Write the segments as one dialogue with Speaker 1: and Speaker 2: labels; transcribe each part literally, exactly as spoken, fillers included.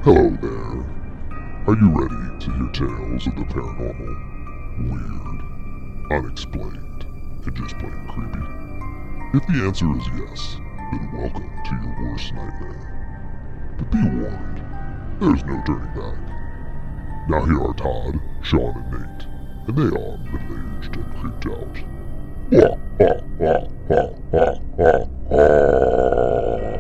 Speaker 1: Hello there. Are you ready to hear tales of the paranormal, weird, unexplained, and just plain creepy? If the answer is yes, then welcome to your worst nightmare. But be warned, there's no turning back. Now here are Todd, Sean, and Nate, and they are middle-aged and creeped out. Wah, wah, wah, wah, wah, wah, wah.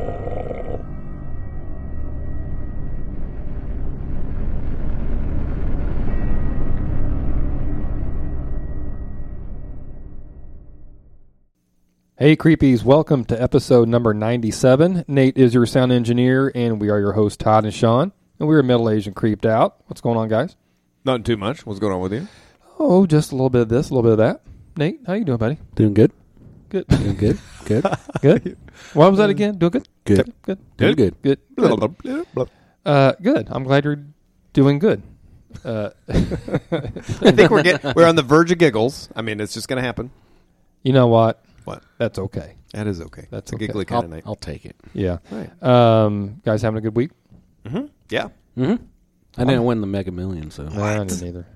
Speaker 2: Hey Creepies, welcome to episode number ninety-seven. Nate is your sound engineer, and we are your hosts, Todd and Sean. And we're middle-aged and creeped out. What's going on, guys?
Speaker 3: Not too much. What's going on with you?
Speaker 2: Oh, just a little bit of this, a little bit of that. Nate, how you doing, buddy?
Speaker 4: Doing good.
Speaker 2: Good.
Speaker 4: Doing good. Good.
Speaker 2: Good. What was that again? Doing good?
Speaker 4: Good.
Speaker 2: Good.
Speaker 4: Doing good.
Speaker 2: Good. Good. Uh, good. I'm glad you're doing good. Uh,
Speaker 3: I think we're getting, we're on the verge of giggles. I mean, it's just going to happen.
Speaker 2: You know what?
Speaker 3: What?
Speaker 2: That's okay.
Speaker 3: That is okay.
Speaker 2: That's
Speaker 3: That's a
Speaker 2: okay.
Speaker 3: giggly kind
Speaker 4: I'll,
Speaker 3: of night.
Speaker 4: I'll take it.
Speaker 2: Yeah.
Speaker 3: Right.
Speaker 2: Um, guys having a good week?
Speaker 3: Mm-hmm. Yeah.
Speaker 4: Mm-hmm. I didn't win the Mega Millions, so.
Speaker 2: No, I didn't either.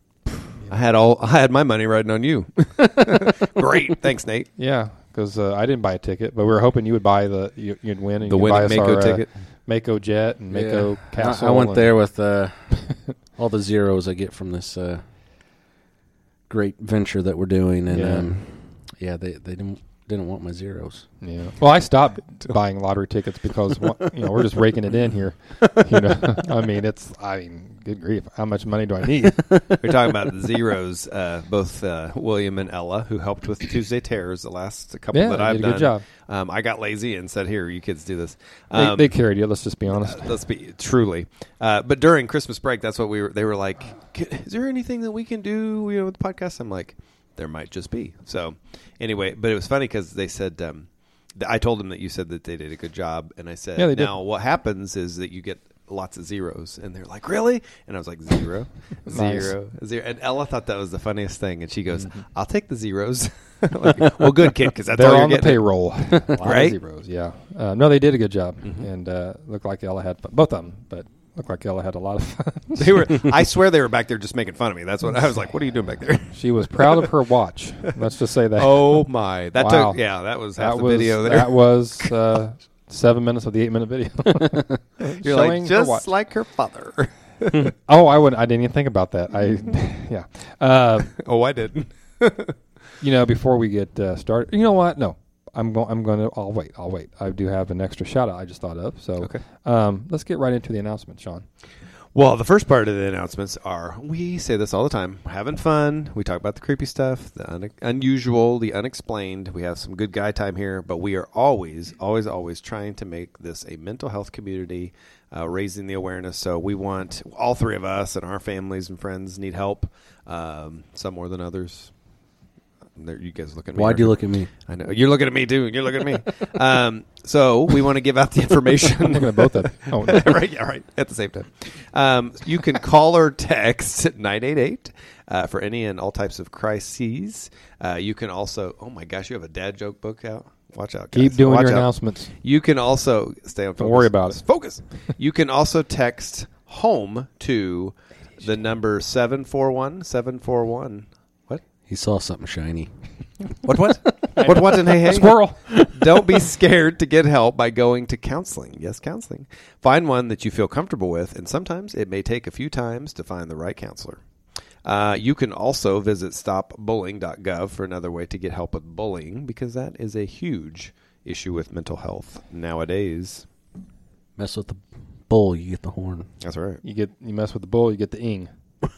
Speaker 3: I had all. I had my money riding on you. Great. Thanks, Nate.
Speaker 2: Yeah, because uh, I didn't buy a ticket, but we were hoping you would buy the you, you'd win and
Speaker 3: The
Speaker 2: you could
Speaker 3: win
Speaker 2: buy
Speaker 3: at
Speaker 2: us
Speaker 3: Mako
Speaker 2: our,
Speaker 3: ticket.
Speaker 2: Uh, Mako Jet and Mako
Speaker 4: I-
Speaker 2: Castle.
Speaker 4: I, went
Speaker 2: and
Speaker 4: there with uh, all the zeros I get from this uh, great venture that we're doing, and
Speaker 2: Yeah.
Speaker 4: um, yeah, they they didn't didn't want my zeros.
Speaker 2: Yeah. Well, I stopped buying lottery tickets because you know we're just raking it in here. You know, I mean, it's I mean, good grief, how much money do I need?
Speaker 3: We're talking about the zeros. Uh, both uh, William and Ella, who helped with Tuesday Terrors, the last couple
Speaker 2: Yeah,
Speaker 3: that
Speaker 2: they
Speaker 3: I've
Speaker 2: did a
Speaker 3: done.
Speaker 2: good job.
Speaker 3: Um, I got lazy and said, "Here, you kids do this."
Speaker 2: They,
Speaker 3: Um,
Speaker 2: they carried you. Let's just be honest.
Speaker 3: Uh, let's be truly. Uh, but during Christmas break, that's what we were. They were like, "Is there anything that we can do, you know, with the podcast?" I'm like, "There might just be." So, anyway, but it was funny because they said, um, th- I told them that you said that they did a good job, and I said,
Speaker 2: Yeah, they did.
Speaker 3: "Now, what happens is that you get lots of zeros," and they're like, "Really?" And I was like, "Zero,
Speaker 2: Nice.
Speaker 3: zero, zero." And Ella thought that was the funniest thing, and she goes, "I'll take the zeros." Like, well, good kid, because that's
Speaker 2: They're
Speaker 3: all you're
Speaker 2: on the
Speaker 3: getting.
Speaker 2: payroll, A lot of
Speaker 3: Right?
Speaker 2: zeros, yeah. Uh, no, they did a good job,
Speaker 3: Mhm.
Speaker 2: and uh, looked like Ella had fun. Both of them, but looked like Ella had a lot of fun.
Speaker 3: They were. I swear they were back there just making fun of me. That's what I was like. What are you doing back there?
Speaker 2: She was proud of her watch. Let's just say that.
Speaker 3: Oh my! That
Speaker 2: Wow.
Speaker 3: took yeah. That was half
Speaker 2: that
Speaker 3: the
Speaker 2: was
Speaker 3: video there.
Speaker 2: that was uh, seven minutes of the eight minute video.
Speaker 3: You're
Speaker 2: Showing
Speaker 3: like
Speaker 2: her
Speaker 3: just
Speaker 2: watch.
Speaker 3: like her father.
Speaker 2: Oh, I would. I didn't even think about that. I, yeah. Uh,
Speaker 3: Oh, I didn't.
Speaker 2: you know, before we get uh, started, you know what? No, I'm going. I'm going to. I'll wait. I'll wait. I do have an extra shout out I just thought of. So,
Speaker 3: Okay.
Speaker 2: um, let's get right into the announcement, Sean.
Speaker 3: Well, the first part of the announcements are we say this all the time: having fun. We talk about the creepy stuff, the un- unusual, the unexplained. We have some good guy time here, but we are always, always, always trying to make this a mental health community, uh, raising the awareness. So we want all three of us and our families and friends need help. Um, some more than others. There, you guys look at me.
Speaker 4: Why'd you look at me?
Speaker 3: I know you're looking at me too. You're looking at me. Um, so we want to give out the information.
Speaker 2: I'm looking at both of them. Oh, no.
Speaker 3: right, yeah, right. At the same time, um, you can call or text nine eight eight uh, for any and all types of crises. Uh, you can also, oh my gosh, you have a dad joke book out. Watch out, guys.
Speaker 2: Keep doing
Speaker 3: Watch
Speaker 2: your
Speaker 3: out.
Speaker 2: announcements.
Speaker 3: You can also stay on. Focus.
Speaker 2: Don't worry about it.
Speaker 3: Focus. You can also text home to the number seven four one seven four one. What?
Speaker 4: He saw something shiny.
Speaker 3: What? What? What? What? And hey, hey.
Speaker 2: Squirrel.
Speaker 3: Don't be scared to get help by going to counseling. Yes, counseling. Find one that you feel comfortable with, and sometimes it may take a few times to find the right counselor. Uh, you can also visit stop bullying dot gov for another way to get help with bullying, because that is a huge issue with mental health nowadays.
Speaker 4: Mess with the bull, you get the horn.
Speaker 3: That's right.
Speaker 2: You get you mess with the bull, you get the ing.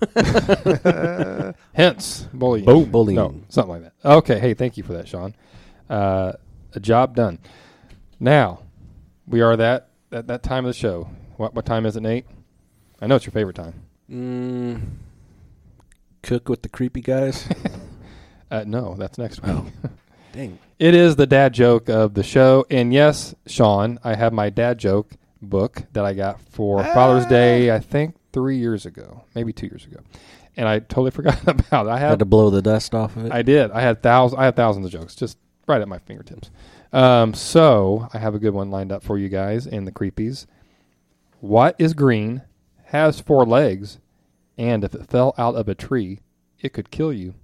Speaker 2: Hence, bullying.
Speaker 4: Boom. Bullying.
Speaker 2: No, something like that. Okay, hey, thank you for that, Sean. Uh, a job done. Now, we are that, that that time of the show. What what time is it, Nate? I know it's your favorite time.
Speaker 4: Mm, cook with the creepy guys.
Speaker 2: Uh, no, that's next week.
Speaker 4: Oh. Dang.
Speaker 2: It is the dad joke of the show. And yes, Sean, I have my dad joke book that I got for Father's Day, I think three years ago, maybe two years ago. And I totally forgot about it. I
Speaker 4: Had
Speaker 2: had
Speaker 4: to blow the dust off of it.
Speaker 2: I did. I had thousands. I have thousands of jokes just right at my fingertips. Um, so I have a good one lined up for you guys and the creepies. What is green, has four legs, and if it fell out of a tree, it could kill you?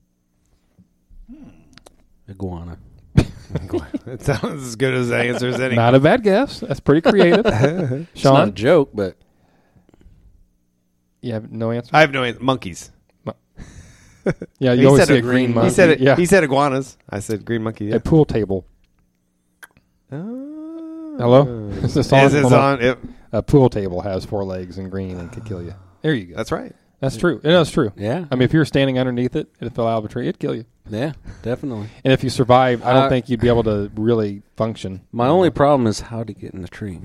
Speaker 4: Iguana.
Speaker 3: It sounds as good as the answer as any.
Speaker 2: Not a bad guess. That's pretty creative.
Speaker 4: It's not a
Speaker 2: Sean,
Speaker 4: joke, but
Speaker 2: you have no answer?
Speaker 3: I have no answer. Monkeys.
Speaker 2: Yeah, you
Speaker 3: He
Speaker 2: always
Speaker 3: said
Speaker 2: see
Speaker 3: a
Speaker 2: a green
Speaker 3: He
Speaker 2: monkey.
Speaker 3: said it.
Speaker 2: Yeah.
Speaker 3: He said iguanas. I said green monkey. Yeah.
Speaker 2: A pool table.
Speaker 3: Oh.
Speaker 2: Hello? Is this on?
Speaker 3: Is this
Speaker 2: Hold on.
Speaker 3: on? It,
Speaker 2: A pool table has four legs and green and could kill you. There you go.
Speaker 3: that's right.
Speaker 2: That's true. It is true.
Speaker 4: yeah.
Speaker 2: I mean, if you were standing underneath it and it fell out of a tree, it'd kill you.
Speaker 4: Yeah, definitely.
Speaker 2: And if you survived, I don't
Speaker 4: Uh,
Speaker 2: think you'd be able to really function.
Speaker 4: My only problem is how to get in the tree.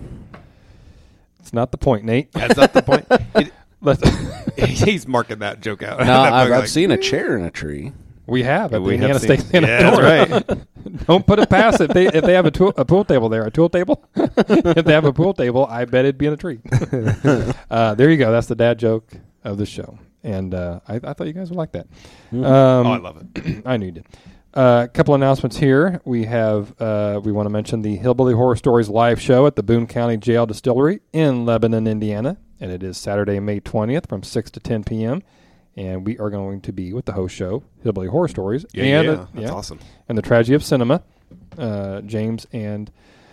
Speaker 2: It's not the point, Nate.
Speaker 3: That's not the point. It,
Speaker 2: Let's,
Speaker 3: he's marking that joke out.
Speaker 4: No,
Speaker 3: That
Speaker 4: I've,
Speaker 3: book,
Speaker 4: I've
Speaker 3: like,
Speaker 4: seen a chair in a tree.
Speaker 2: we have at
Speaker 3: We
Speaker 2: the
Speaker 3: have
Speaker 2: Indiana
Speaker 3: seen-
Speaker 2: State
Speaker 3: Yeah,
Speaker 2: Sanatorium.
Speaker 3: that's right.
Speaker 2: Don't put it past it. If they, if they have a, tool, a pool table there, a tool table, if they have a pool table, I bet it'd be in a tree. uh, there you go. That's the dad joke of the show. And uh, I, I thought you guys would like that. Um,
Speaker 3: Oh, I love it.
Speaker 2: I knew you did. A uh, couple announcements here. We have uh, we want to mention the Hillbilly Horror Stories live show at the Boone County Jail Distillery in Lebanon, Indiana, and it is Saturday, May twentieth, from six to ten p.m. And we are going to be with the host show, Hillbilly Horror Stories,
Speaker 3: Yeah,
Speaker 2: and
Speaker 3: yeah,
Speaker 2: uh,
Speaker 3: that's awesome.
Speaker 2: and the Tragedy of Cinema. Uh, James and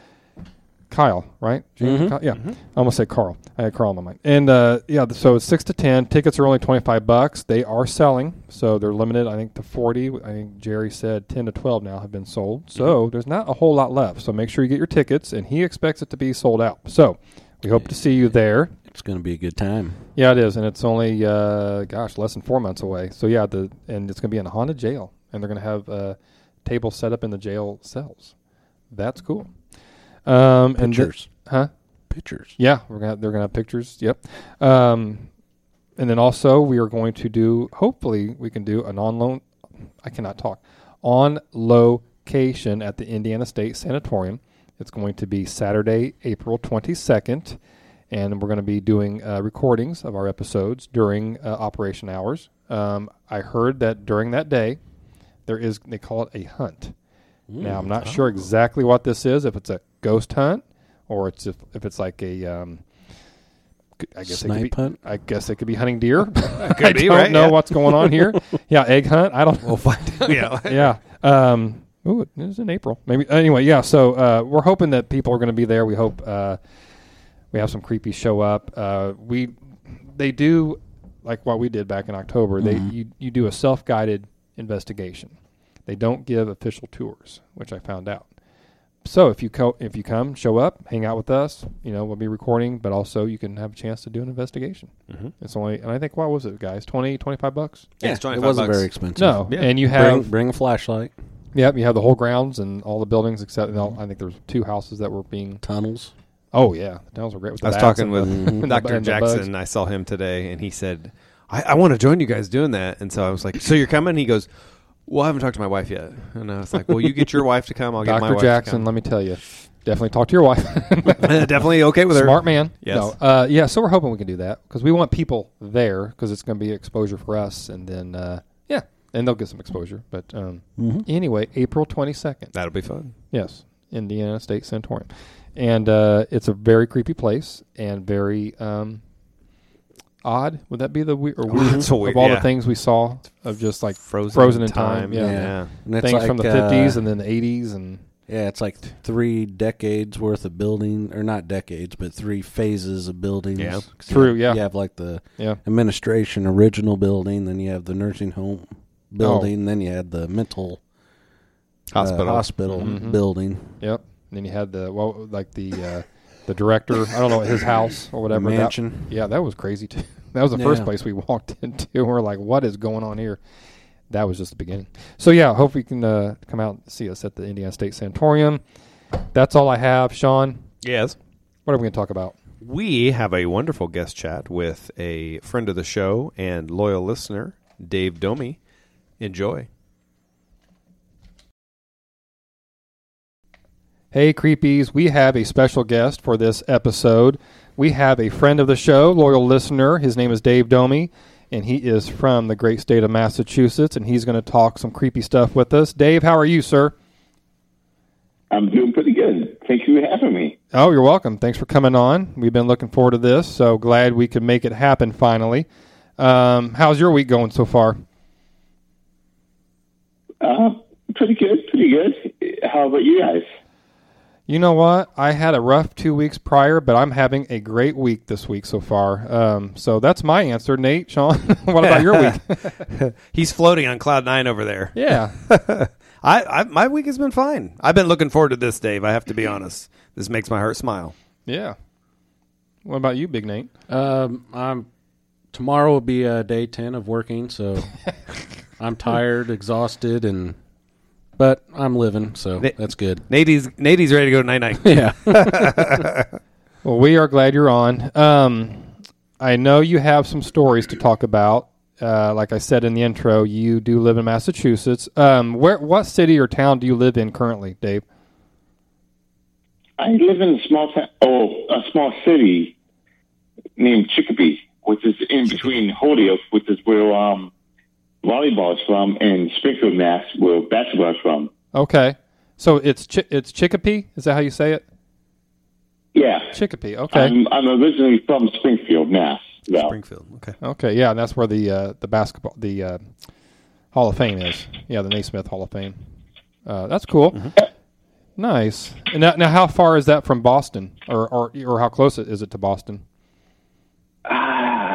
Speaker 2: Kyle, right? James
Speaker 4: Mhm.
Speaker 2: and Kyle? Yeah, I almost said Carl. I had Carl in my mind. And uh, yeah, so it's six to ten. Tickets are only twenty five bucks. They are selling, so they're limited. I think to forty. I think Jerry said ten to twelve now have been sold. So there's not a whole lot left. So make sure you get your tickets, and he expects it to be sold out. So we hope to see you there.
Speaker 4: It's going to be a good time.
Speaker 2: Yeah, it is, and it's only uh, gosh less than four months away. So yeah, the and it's going to be in a haunted jail, and they're going to have uh, tables set up in the jail cells. That's cool. Um, and th-
Speaker 4: Pictures.
Speaker 2: huh?
Speaker 4: Pictures.
Speaker 2: Yeah, we're gonna they're gonna have pictures. Yep. Um, and then also we are going to do. Hopefully, we can do an on loan. I cannot talk on location at the Indiana State Sanatorium. It's going to be Saturday, April twenty second, and we're going to be doing uh, recordings of our episodes during uh, operation hours. Um, I heard that during that day, there is they call it a hunt. Now, I'm not sure exactly what this is, if it's a ghost hunt or it's if, if it's like a, um, I guess
Speaker 4: Snipe
Speaker 2: it could be,
Speaker 4: hunt?
Speaker 2: I guess it could be hunting deer.
Speaker 3: Could
Speaker 2: I
Speaker 3: be,
Speaker 2: don't
Speaker 3: right?
Speaker 2: know
Speaker 3: Yeah.
Speaker 2: what's going on here. Yeah, egg hunt. I don't know.
Speaker 3: We'll find out. Yeah.
Speaker 2: yeah. Um, ooh, it is in April. Maybe. Anyway, yeah. So uh, we're hoping that people are going to be there. We hope uh, we have some creepies show up. Uh, we they do like what we did back in October. They you, you do a self guided investigation. They don't give official tours, which I found out. So if you co- if you come, show up, hang out with us, you know, we'll be recording, but also you can have a chance to do an investigation.
Speaker 3: Mm-hmm.
Speaker 2: It's only, and I think, what was it, guys? twenty, twenty-five bucks?
Speaker 3: Yeah, it's
Speaker 4: it
Speaker 3: twenty-five
Speaker 4: wasn't
Speaker 3: bucks.
Speaker 4: very expensive.
Speaker 2: No.
Speaker 3: Yeah.
Speaker 2: And you
Speaker 4: Bring,
Speaker 2: have,
Speaker 4: bring a flashlight.
Speaker 2: yep, you have the whole grounds and all the buildings except, no, I think there's two houses that were being,
Speaker 4: Tunnels.
Speaker 2: oh yeah, the tunnels were great with the
Speaker 3: I was
Speaker 2: bats
Speaker 3: talking
Speaker 2: and
Speaker 3: with
Speaker 2: the, and the-
Speaker 3: Doctor
Speaker 2: and the bugs.
Speaker 3: Jackson. I saw him today, and he said, I, I want to join you guys doing that. And so I was like, so you're coming? He goes, well, I haven't talked to my wife yet. And I was like, well, you get your wife to come. I'll get my
Speaker 2: Doctor
Speaker 3: wife
Speaker 2: Jackson,
Speaker 3: to
Speaker 2: let me tell you, definitely talk to your wife.
Speaker 3: come. Definitely okay with her.
Speaker 2: Smart man.
Speaker 3: Yes.
Speaker 2: No, uh, yeah, so we're hoping we can do that because we want people there because it's going to be exposure for us. And then, uh, yeah, and they'll get some exposure. But um,
Speaker 4: Mhm.
Speaker 2: anyway, April twenty-second.
Speaker 3: That'll be fun.
Speaker 2: Yes, Indiana State Sanatorium. And uh, it's a very creepy place and very um, odd. Would that be the we- or weird
Speaker 3: It's so weird,
Speaker 2: of all
Speaker 3: yeah.
Speaker 2: the things we saw of just like
Speaker 3: Frozen,
Speaker 2: Frozen in time, yeah.
Speaker 3: yeah.
Speaker 4: And it's
Speaker 2: things
Speaker 4: like,
Speaker 2: from the
Speaker 4: uh,
Speaker 2: fifties and then the eighties and
Speaker 4: Yeah, it's like three decades worth of building, or not decades, but three phases of buildings.
Speaker 3: Yeah.
Speaker 4: 'Cause you
Speaker 2: True,
Speaker 4: have-
Speaker 2: yeah.
Speaker 4: You have like the
Speaker 2: yeah.
Speaker 4: administration original building, then you have the nursing home building, then you had the mental uh,
Speaker 3: Hospital.
Speaker 4: hospital
Speaker 2: Mhm.
Speaker 4: building.
Speaker 2: Yep. And then you had the well, like the uh, the director. I don't know his house or whatever. That-
Speaker 4: mansion.
Speaker 2: yeah, that was crazy too. That was the first
Speaker 4: Yeah.
Speaker 2: place we walked into. And we're like, what is going on here? That was just the beginning. So yeah, hope you can uh, come out and see us at the Indiana State Sanatorium. That's all I have, Sean.
Speaker 3: Yes.
Speaker 2: What are we going to talk about?
Speaker 3: We have a wonderful guest chat with a friend of the show and loyal listener, Dave Domi. Enjoy.
Speaker 2: Hey, creepies, we have a special guest for this episode. We have a friend of the show, loyal listener. His name is Dave Domi, and he is from the great state of Massachusetts, and he's going to talk some creepy stuff with us. Dave, how are you, sir?
Speaker 5: I'm doing pretty good. Thank you for having me.
Speaker 2: Oh, you're welcome. Thanks for coming on. We've been looking forward to this, so glad we could make it happen finally. Um, how's your week going so far?
Speaker 5: Uh, pretty good, pretty good. How about you guys?
Speaker 2: You know what? I had a rough two weeks prior, but I'm having a great week this week so far. Um, so that's my answer. Nate, Sean, what about your week?
Speaker 3: He's floating on cloud nine over there.
Speaker 2: Yeah.
Speaker 3: I, I my week has been fine. I've been looking forward to this, Dave. I have to be honest. This makes my heart smile.
Speaker 2: Yeah. What about you, Big Nate?
Speaker 4: Um, I'm tomorrow will be uh, day ten of working, so I'm tired, exhausted, and but I'm living, so
Speaker 3: Na-
Speaker 4: that's good.
Speaker 3: Nate's Nate's ready to go night night.
Speaker 4: Yeah.
Speaker 2: Well, we are glad you're on. Um, I know you have some stories to talk about. Uh, like I said in the intro, you do live in Massachusetts. Um, where, what city or town do you live in currently, Dave?
Speaker 5: I live in a small town, oh, a small city named Chicopee, which is in between Holyoke, which is where um, volleyball is from, and Springfield, Mass, where basketball is from.
Speaker 2: Okay, so it's Ch- it's Chicopee. Is that how you say it?
Speaker 5: Yeah.
Speaker 2: Chicopee. Okay.
Speaker 5: I'm, I'm originally from Springfield, Mass. Though.
Speaker 3: Springfield. Okay.
Speaker 2: Okay. Yeah, and that's where the uh, the basketball the uh, Hall of Fame is. Yeah, the Naismith Hall of Fame. Uh, that's cool.
Speaker 3: Mm-hmm.
Speaker 2: Nice. And now, now, how far is that from Boston, or or or how close is it to Boston?
Speaker 5: Uh,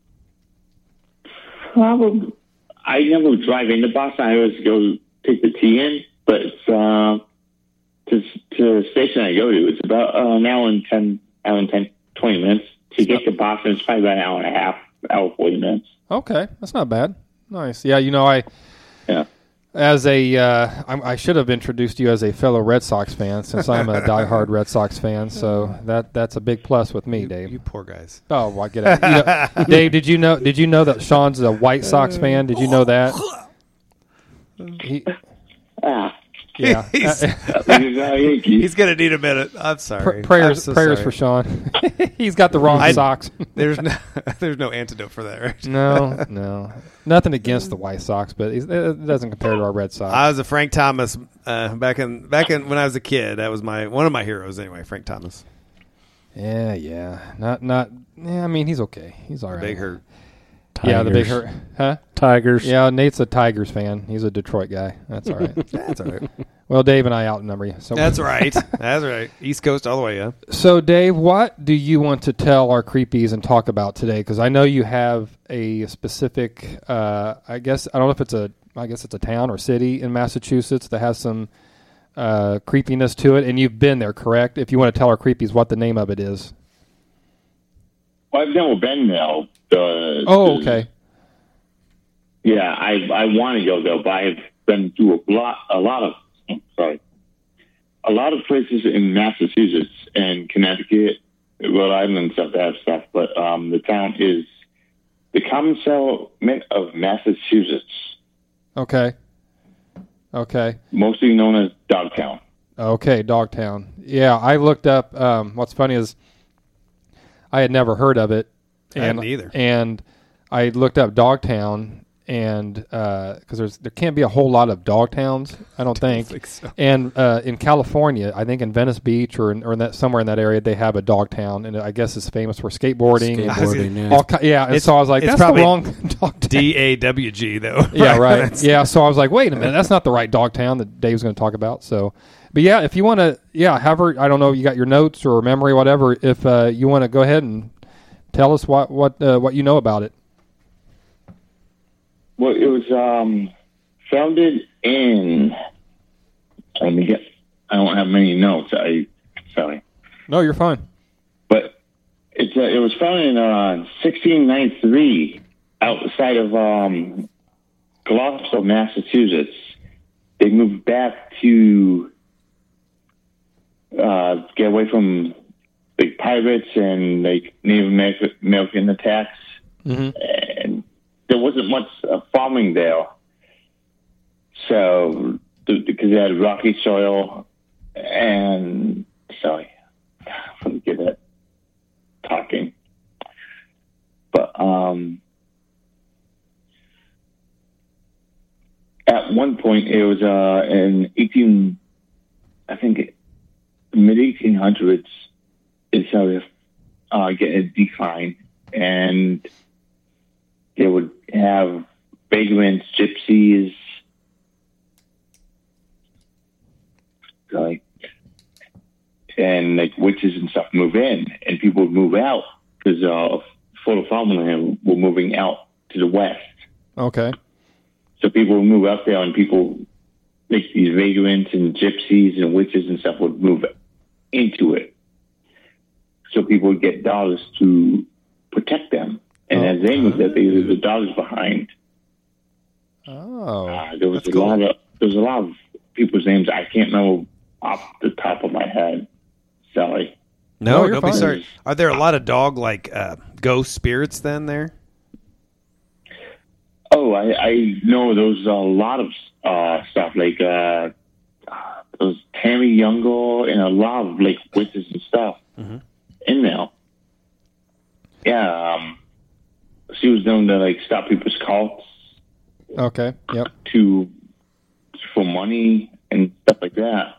Speaker 5: probably. I never drive into Boston. I always go take the T in, but it's, uh, to, to the station I go to, it's about uh, an hour and ten, hour and ten, twenty minutes. To get to Boston, it's probably about an hour and a half, hour forty minutes.
Speaker 2: Okay, that's not bad. Nice. Yeah, you know, I
Speaker 5: Yeah.
Speaker 2: as a uh, I, I should have introduced you as a fellow Red Sox fan, since I'm a diehard Red Sox fan. So that that's a big plus with me,
Speaker 3: You,
Speaker 2: Dave.
Speaker 3: you poor guys.
Speaker 2: Oh, well, I get it. You know, Dave, did you know? Did you know that Sean's a White Sox fan? Did you know that? He,
Speaker 5: Ah.
Speaker 2: yeah.
Speaker 3: He's-
Speaker 2: Uh,
Speaker 5: He's, uh, Yankee.
Speaker 3: He's gonna need a minute. I'm sorry.
Speaker 2: pr- prayers,
Speaker 3: I'm so
Speaker 2: prayers
Speaker 3: sorry.
Speaker 2: for Sean. He's got the wrong
Speaker 3: I-
Speaker 2: socks.
Speaker 3: There's no there's no antidote for that, right?
Speaker 2: No, no, nothing against the White Sox, but he's, it doesn't compare to our Red Sox.
Speaker 3: I was a Frank Thomas uh, back in back in when I was a kid. That was my one of my heroes anyway. Frank Thomas.
Speaker 2: yeah, yeah, not not. Yeah, I mean he's okay. He's all right.
Speaker 3: Big hurt.
Speaker 2: Yeah, the big
Speaker 4: Tigers.
Speaker 2: hurt. Huh?
Speaker 4: Tigers.
Speaker 2: Yeah, Nate's a Tigers fan. He's a Detroit guy. That's all right.
Speaker 3: That's all right.
Speaker 2: Well, Dave and I outnumber you. So
Speaker 3: That's right. That's right. East Coast all the way. Yeah.
Speaker 2: So, Dave, what do you want to tell our creepies and talk about today? Because I know you have a specific. Uh, I guess I don't know if it's a. I guess it's a town or city in Massachusetts that has some uh, creepiness to it, and you've been there, correct? If you want to tell our creepies what the name of it is.
Speaker 5: Well, I've never been there. The,
Speaker 2: Oh, okay.
Speaker 5: Yeah, I I want to go there, but I've been to a lot, a lot of, sorry, a lot of places in Massachusetts and Connecticut, Rhode Island, and stuff that stuff. But um, the town is the Commonwealth of Massachusetts,
Speaker 2: Okay. Okay.
Speaker 5: mostly known as Dogtown.
Speaker 2: Okay, Dogtown. Yeah, I looked up. Um, what's funny is I had never heard of it,
Speaker 3: I
Speaker 2: and
Speaker 3: hadn't either.
Speaker 2: and I looked up Dogtown, and because there's there can't be a whole lot of dog towns, I don't think.
Speaker 3: think so.
Speaker 2: And uh, in California, I think in Venice Beach or in, or in that somewhere in that area, they have a dog town, and I guess it's famous for skateboarding. and
Speaker 4: Skateboarding, yeah.
Speaker 2: all ki- yeah, and
Speaker 3: It's-
Speaker 2: so I was like,
Speaker 3: it's
Speaker 2: that's the
Speaker 3: probably
Speaker 2: wrong dog town.
Speaker 3: D A W G though.
Speaker 2: Yeah, right.
Speaker 3: That's-
Speaker 2: Yeah, so I was like, wait a minute, that's not the right dog town that Dave's going to talk about. So, but yeah, if you want to, yeah, have her. I don't know, you got your notes or memory, whatever. If uh, you want to go ahead and tell us what what uh, what you know about it.
Speaker 5: Well, it was um, founded in. Let me get. I don't have many notes. I sorry,
Speaker 2: No, you're fine.
Speaker 5: but it's uh, it was founded in uh, sixteen ninety-three outside of um, Gloucester, Massachusetts. They moved back to uh, get away from the pirates and like Native American, American attacks,
Speaker 2: Mm-hmm.
Speaker 5: and there wasn't much uh, farming there. So, because they had rocky soil, and sorry, forget it, talking. But um, at one point, it was uh, in eighteen I think mid eighteen hundreds it started uh, getting a decline, and they would have vagrants, gypsies, like, and like witches and stuff move in, and people would move out because uh, Fort Farmland were moving out to the west.
Speaker 2: Okay.
Speaker 5: So people would move out there, and people, like these vagrants and gypsies and witches and stuff, would move into it. So people would get dollars to protect them, and
Speaker 2: Oh.
Speaker 5: as they moved out, they leave the dollars behind.
Speaker 2: Oh.
Speaker 5: Uh, there was
Speaker 3: That's
Speaker 5: a
Speaker 3: cool.
Speaker 5: lot of there was a lot of people's names I can't remember off the top of my head. Sorry.
Speaker 2: No,
Speaker 3: No,
Speaker 2: you're
Speaker 3: don't be
Speaker 2: fine.
Speaker 3: sorry. Are there a lot of dog like uh, ghost spirits then there?
Speaker 5: Oh, I, I know there's a lot of uh, stuff like uh, uh, there was Tammy Younger and a lot of like witches and stuff
Speaker 3: Mm-hmm.
Speaker 5: in there. Yeah, um, she was known to like stop people's cults
Speaker 2: Okay. Yep.
Speaker 5: to for money and stuff like that.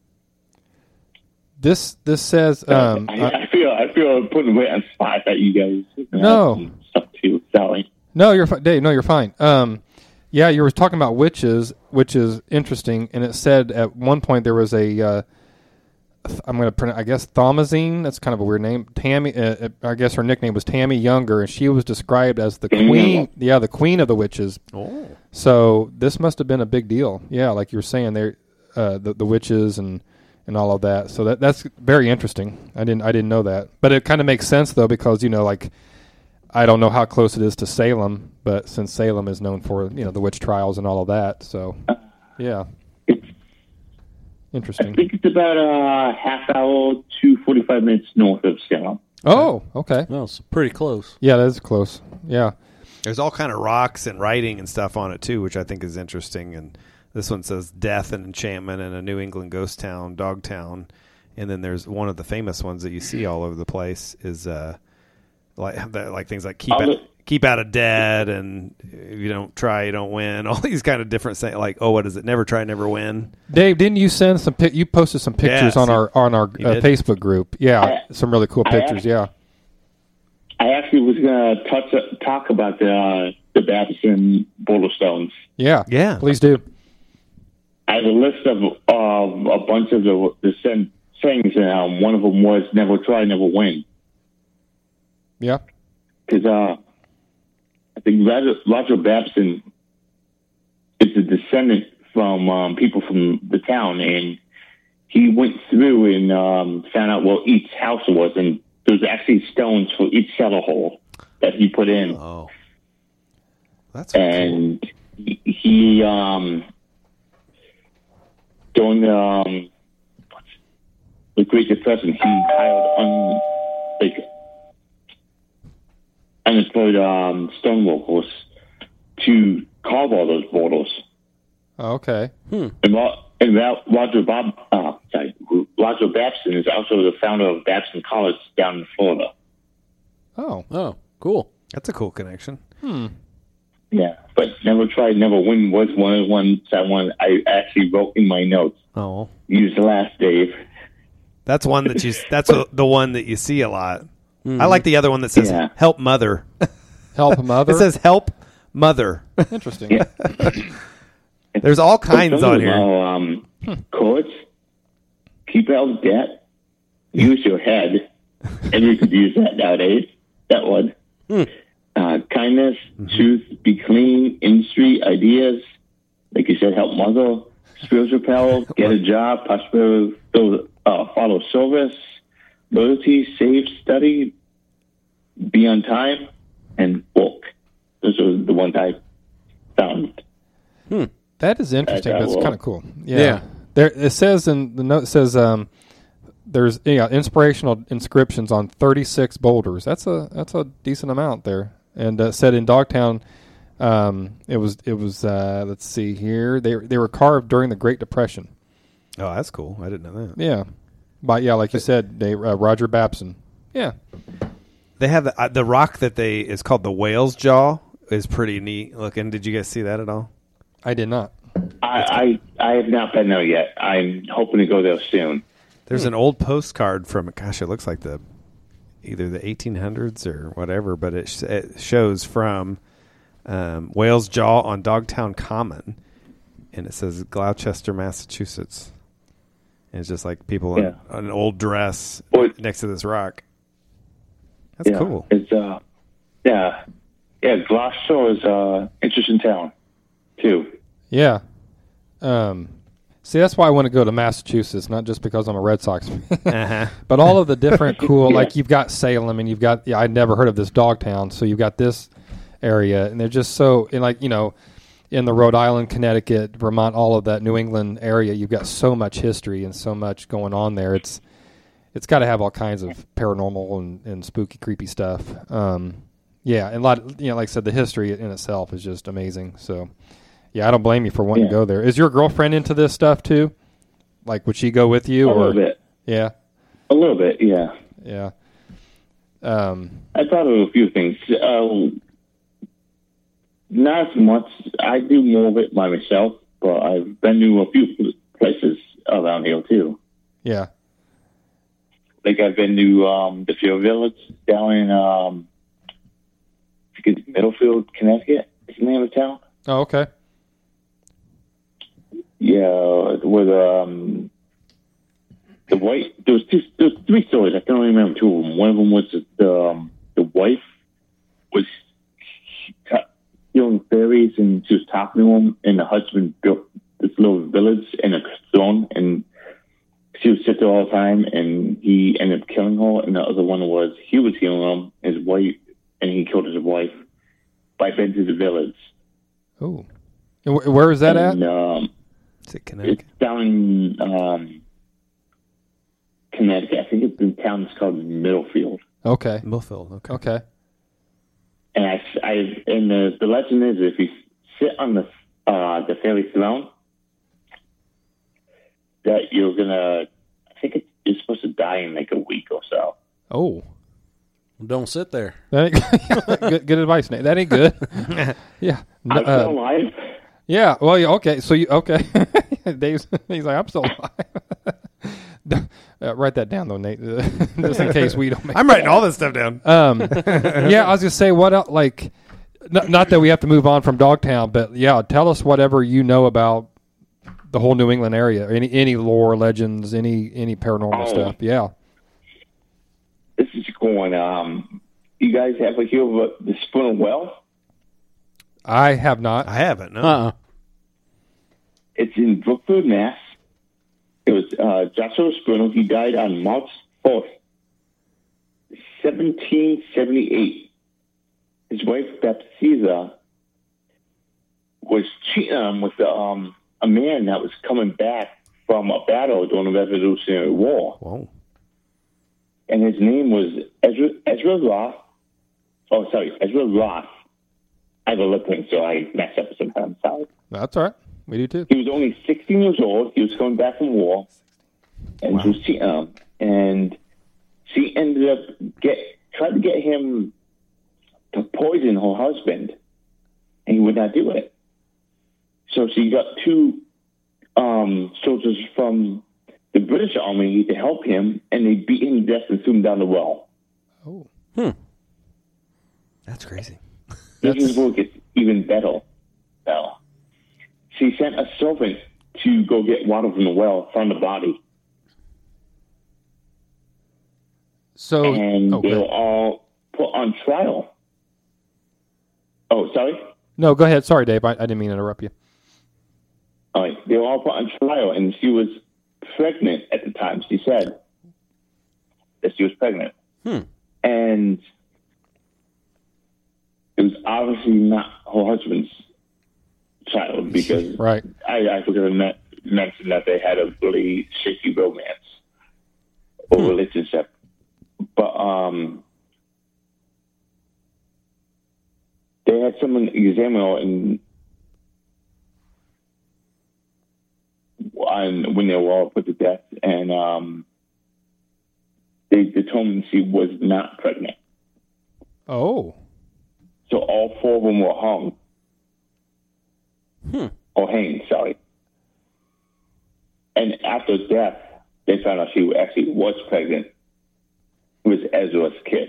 Speaker 2: This this says um
Speaker 5: I,
Speaker 2: I-
Speaker 5: I feel I feel I'm putting weight on spot at you guys.
Speaker 2: No.
Speaker 5: And stuff too. Sorry.
Speaker 2: no, you're fi- Dave. No, you're fine. Um, yeah, you were talking about witches, which is interesting, and it said at one point there was a uh, th- I'm going to pronounce I guess Thomazine. That's kind of a weird name. Tammy. Uh, uh, I guess her nickname was Tammy Younger, and she was described as the
Speaker 5: Tammy
Speaker 2: queen.
Speaker 5: Younger.
Speaker 2: Yeah, the queen of the witches.
Speaker 3: Oh.
Speaker 2: So this must have been a big deal. Yeah, like you were saying, there, uh, the the witches and, and all of that. So that that's very interesting. I didn't I didn't know that, but it kind of makes sense though, because you know, like I don't know how close it is to Salem, but since Salem is known for you know the witch trials and all of that, so yeah,
Speaker 5: It's, I
Speaker 2: interesting.
Speaker 5: think it's about a half hour to forty-five minutes north of Salem.
Speaker 2: Oh, okay,
Speaker 4: Well, it's pretty close.
Speaker 2: yeah, that is close. Yeah,
Speaker 3: There's all kind of rocks and writing and stuff on it too, which I think is interesting. And this one says death and enchantment in a New England ghost town, dog town. And then there's one of the famous ones that you see all over the place is uh, like like things like keep
Speaker 5: All
Speaker 3: out,
Speaker 5: the-
Speaker 3: keep out of dead, and if you don't try, you don't win. All these kind of different things, like oh, what is it? Never try, never win.
Speaker 2: Dave, didn't you send some? Pic- you posted some pictures
Speaker 3: Yes,
Speaker 2: on
Speaker 3: he-
Speaker 2: our on our
Speaker 3: he
Speaker 2: uh,
Speaker 3: did.
Speaker 2: Facebook group. Yeah,
Speaker 5: I-
Speaker 2: some really cool
Speaker 5: I
Speaker 2: pictures.
Speaker 5: asked-
Speaker 2: Yeah.
Speaker 5: I actually was going to touch talk about the uh, the Babson boulder stones.
Speaker 2: Yeah,
Speaker 3: Yeah.
Speaker 2: Please do.
Speaker 5: I have a list of of a bunch of the the sen- sayings, and um, one of them was "never try, never win."
Speaker 2: Yeah.
Speaker 5: Because uh, I think Roger, Roger Babson is a descendant from um, people from the town, and he went through and um, found out where each house was, and there's actually stones for each cellar hole that he put in.
Speaker 3: Oh, that's cool.
Speaker 5: And he, he um, during the, um, the Great Depression, he hired un, like unemployed um, stone workers to carve all those borders.
Speaker 2: Oh, okay.
Speaker 5: And, Ro- and Ro- Roger Bob, uh, sorry, Roger Babson is also the founder of Babson College down in Florida.
Speaker 2: Oh.
Speaker 4: Oh, cool.
Speaker 3: That's a cool connection.
Speaker 5: Yeah, but never try, never win was one of the ones I want. I actually wrote in my notes.
Speaker 3: Oh,
Speaker 5: Use the last, Dave.
Speaker 3: that's one that you. That's a, the one that you see a lot. I like the other one that says
Speaker 5: Yeah.
Speaker 3: "Help Mother."
Speaker 2: Help a mother.
Speaker 3: It says "Help Mother."
Speaker 2: Interesting.
Speaker 5: Yeah.
Speaker 3: There's all kinds
Speaker 5: Some
Speaker 3: on
Speaker 5: of them
Speaker 3: here.
Speaker 5: are, um, courts, keep out of debt, use your head, and you could use that nowadays. That one. Uh, kindness, truth, be clean, industry, ideas. Like you said, help mother, spiritual power, get a job, prosperity, uh, follow service, loyalty, save, study, be on time, and work. Those are the ones I found.
Speaker 2: That is interesting.
Speaker 5: Uh,
Speaker 2: That's
Speaker 5: well-
Speaker 2: kind of cool. Yeah.
Speaker 4: Yeah.
Speaker 2: There it says in the note it says um, there's yeah inspirational inscriptions on thirty-six boulders. That's a that's a decent amount there. And uh, said in Dogtown, um, it was it was uh, let's see here they they were carved during the Great Depression.
Speaker 3: Oh, that's cool. I didn't know that.
Speaker 2: Yeah, but yeah, like you said, they, uh, Roger Babson. Yeah.
Speaker 3: They have the, uh, the rock that they is called the whale's jaw is pretty neat looking. Did you guys see that at all?
Speaker 2: I did not.
Speaker 5: I, I I have not been there yet. I'm hoping to go there soon.
Speaker 3: There's an old postcard from, gosh, it looks like the either the eighteen hundreds or whatever, but it, sh- it shows from um, Whale's Jaw on Dogtown Common, and it says Gloucester, Massachusetts. And it's just like people
Speaker 5: Yeah.
Speaker 3: in an old dress
Speaker 5: Or-
Speaker 3: next to this rock. That's
Speaker 5: Yeah,
Speaker 3: cool.
Speaker 5: It's uh, yeah, yeah. Gloucester is uh, interesting town too.
Speaker 2: Yeah. Um, see, that's why I want to go to Massachusetts, not just because I'm a Red Sox fan,
Speaker 3: Uh-huh.
Speaker 2: but all of the different cool,
Speaker 5: Yeah.
Speaker 2: like you've got Salem and you've got, yeah, I'd never heard of this Dogtown, so you've got this area, and they're just so, and like, you know, in the Rhode Island, Connecticut, Vermont, all of that New England area, you've got so much history and so much going on there. It's it's got to have all kinds of paranormal and, and spooky, creepy stuff. Um, yeah, and a lot, of, you know, like I said, the history in itself is just amazing. So, yeah, I don't blame you for wanting
Speaker 5: Yeah.
Speaker 2: to go there. Is your girlfriend into this stuff too? Like, would she go with you?
Speaker 5: A
Speaker 2: or
Speaker 5: little bit,
Speaker 2: Yeah,
Speaker 5: a little bit, yeah.
Speaker 2: yeah. Um,
Speaker 5: I thought of a few things. Uh, not as much. I do more of it by myself, but I've been to a few places around here too.
Speaker 2: yeah.
Speaker 5: Like I've been to um, the Field Village down in um, I think it's Middlefield, Connecticut. Is the name of the town?
Speaker 2: Oh, okay.
Speaker 5: Yeah, with um, the white. There was two. There was three stories. I can only remember two of them. One of them was that the um, the wife was stealing fairies, and she was talking to him, and the husband built this little village in a stone, and she would sit there all the time, and he ended up killing her. And the other one was he was healing him, his wife, and he killed his wife by bed to the village.
Speaker 2: Oh, and wh- where is that at?
Speaker 5: And, um,
Speaker 3: Is it Connecticut?
Speaker 5: it's down in um, Connecticut. I think it's in town. It's called Middlefield.
Speaker 2: Okay,
Speaker 3: Millfield. Okay.
Speaker 2: okay.
Speaker 5: And I, I and the, the legend is if you sit on the uh, the fairy throne, that you're gonna. I think it's, you're supposed to die in like a week or so.
Speaker 2: Oh,
Speaker 4: Don't sit there.
Speaker 2: that ain't, good, good advice, Nate. That ain't good. Yeah, No,
Speaker 5: I'm still
Speaker 2: uh,
Speaker 5: alive.
Speaker 2: yeah. Well, yeah, okay. So you okay? Dave's he's like, I'm still alive. uh, write that down though, Nate, just in case we don't make.
Speaker 3: I'm writing all this stuff down.
Speaker 2: Um, yeah, I was gonna say what else, like, not, not that we have to move on from Dogtown, but yeah, tell us whatever you know about the whole New England area, any any lore, legends, any any paranormal
Speaker 5: Oh.
Speaker 2: stuff. Yeah.
Speaker 5: This is going. Um, you guys ever hear of uh, the Spooner Well?
Speaker 2: I have not.
Speaker 3: I haven't. No.
Speaker 4: Uh-uh.
Speaker 5: It's in Brookfield, Mass. It was uh, Joshua Spooner. He died on March fourth, seventeen seventy-eight. His wife, Baptista, was cheating on him with um, a man that was coming back from a battle during the Revolutionary War.
Speaker 3: Whoa.
Speaker 5: And his name was Ezra, Ezra Roth. Oh, sorry, Ezra Roth. I have a lip ring, so I mess up sometimes. Sorry.
Speaker 2: That's all right. We do too.
Speaker 5: He was only sixteen years old. He was coming back from war, and she was cheating on him. And she ended up get tried to get him to poison her husband, and he would not do it. So she got two um, soldiers from the British Army to help him, and they beat him to death and threw him down the well.
Speaker 2: Oh,
Speaker 3: That's crazy.
Speaker 5: This is where it gets even better. Now, she sent a servant to go get water from the well, found the body,
Speaker 2: so
Speaker 5: and
Speaker 2: okay.
Speaker 5: they were all put on trial. Oh, sorry?
Speaker 2: No, go ahead. Sorry, Dave. I, I didn't mean to interrupt you.
Speaker 5: All right. They were all put on trial, and she was pregnant at the time. She said that she was pregnant.
Speaker 4: Hmm.
Speaker 5: And it was obviously not her husband's child because
Speaker 2: Right.
Speaker 5: I, I forgot to me- mention that they had a really shaky romance or
Speaker 2: Hmm.
Speaker 5: relationship. But um, they had someone examine her and on, when they were all put to death, and um, they determined she was not pregnant.
Speaker 2: Oh,
Speaker 5: So all four of them were hung.
Speaker 4: Hmm.
Speaker 5: or Haynes, sorry. And after death, they found out she actually was pregnant with Ezra's kid.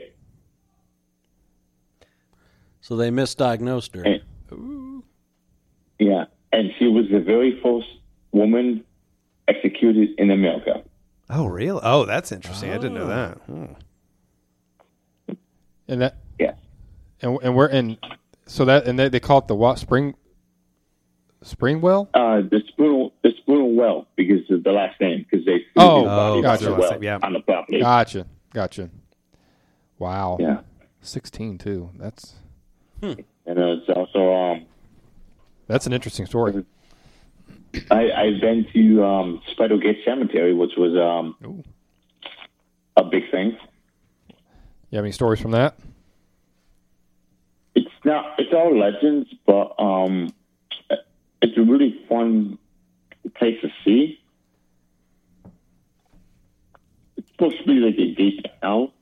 Speaker 4: So they misdiagnosed her.
Speaker 5: And, yeah, and she was the very first woman executed in America.
Speaker 3: Oh, really? Oh, that's interesting. I didn't know that. Hmm.
Speaker 2: And that,
Speaker 5: Yeah.
Speaker 2: and and we're and so that and they, they call it the what spring Springwell?
Speaker 5: Uh, the Spoonal, the Spoonal Well, because of the last name, because they
Speaker 2: Oh,
Speaker 5: his body
Speaker 2: gotcha.
Speaker 5: on the well
Speaker 3: Yeah.
Speaker 5: on the property.
Speaker 2: Gotcha, gotcha. Wow.
Speaker 5: Yeah,
Speaker 2: Sixteen too. That's
Speaker 5: and uh, it's also um,
Speaker 2: that's an interesting story.
Speaker 5: I, I've been to um, Spidergate Cemetery, which was um,
Speaker 2: Ooh.
Speaker 5: a big thing.
Speaker 2: You have any stories from that?
Speaker 5: It's not, it's all legends, but um, it's a really fun place to see. It's supposed to be like a gate to hell,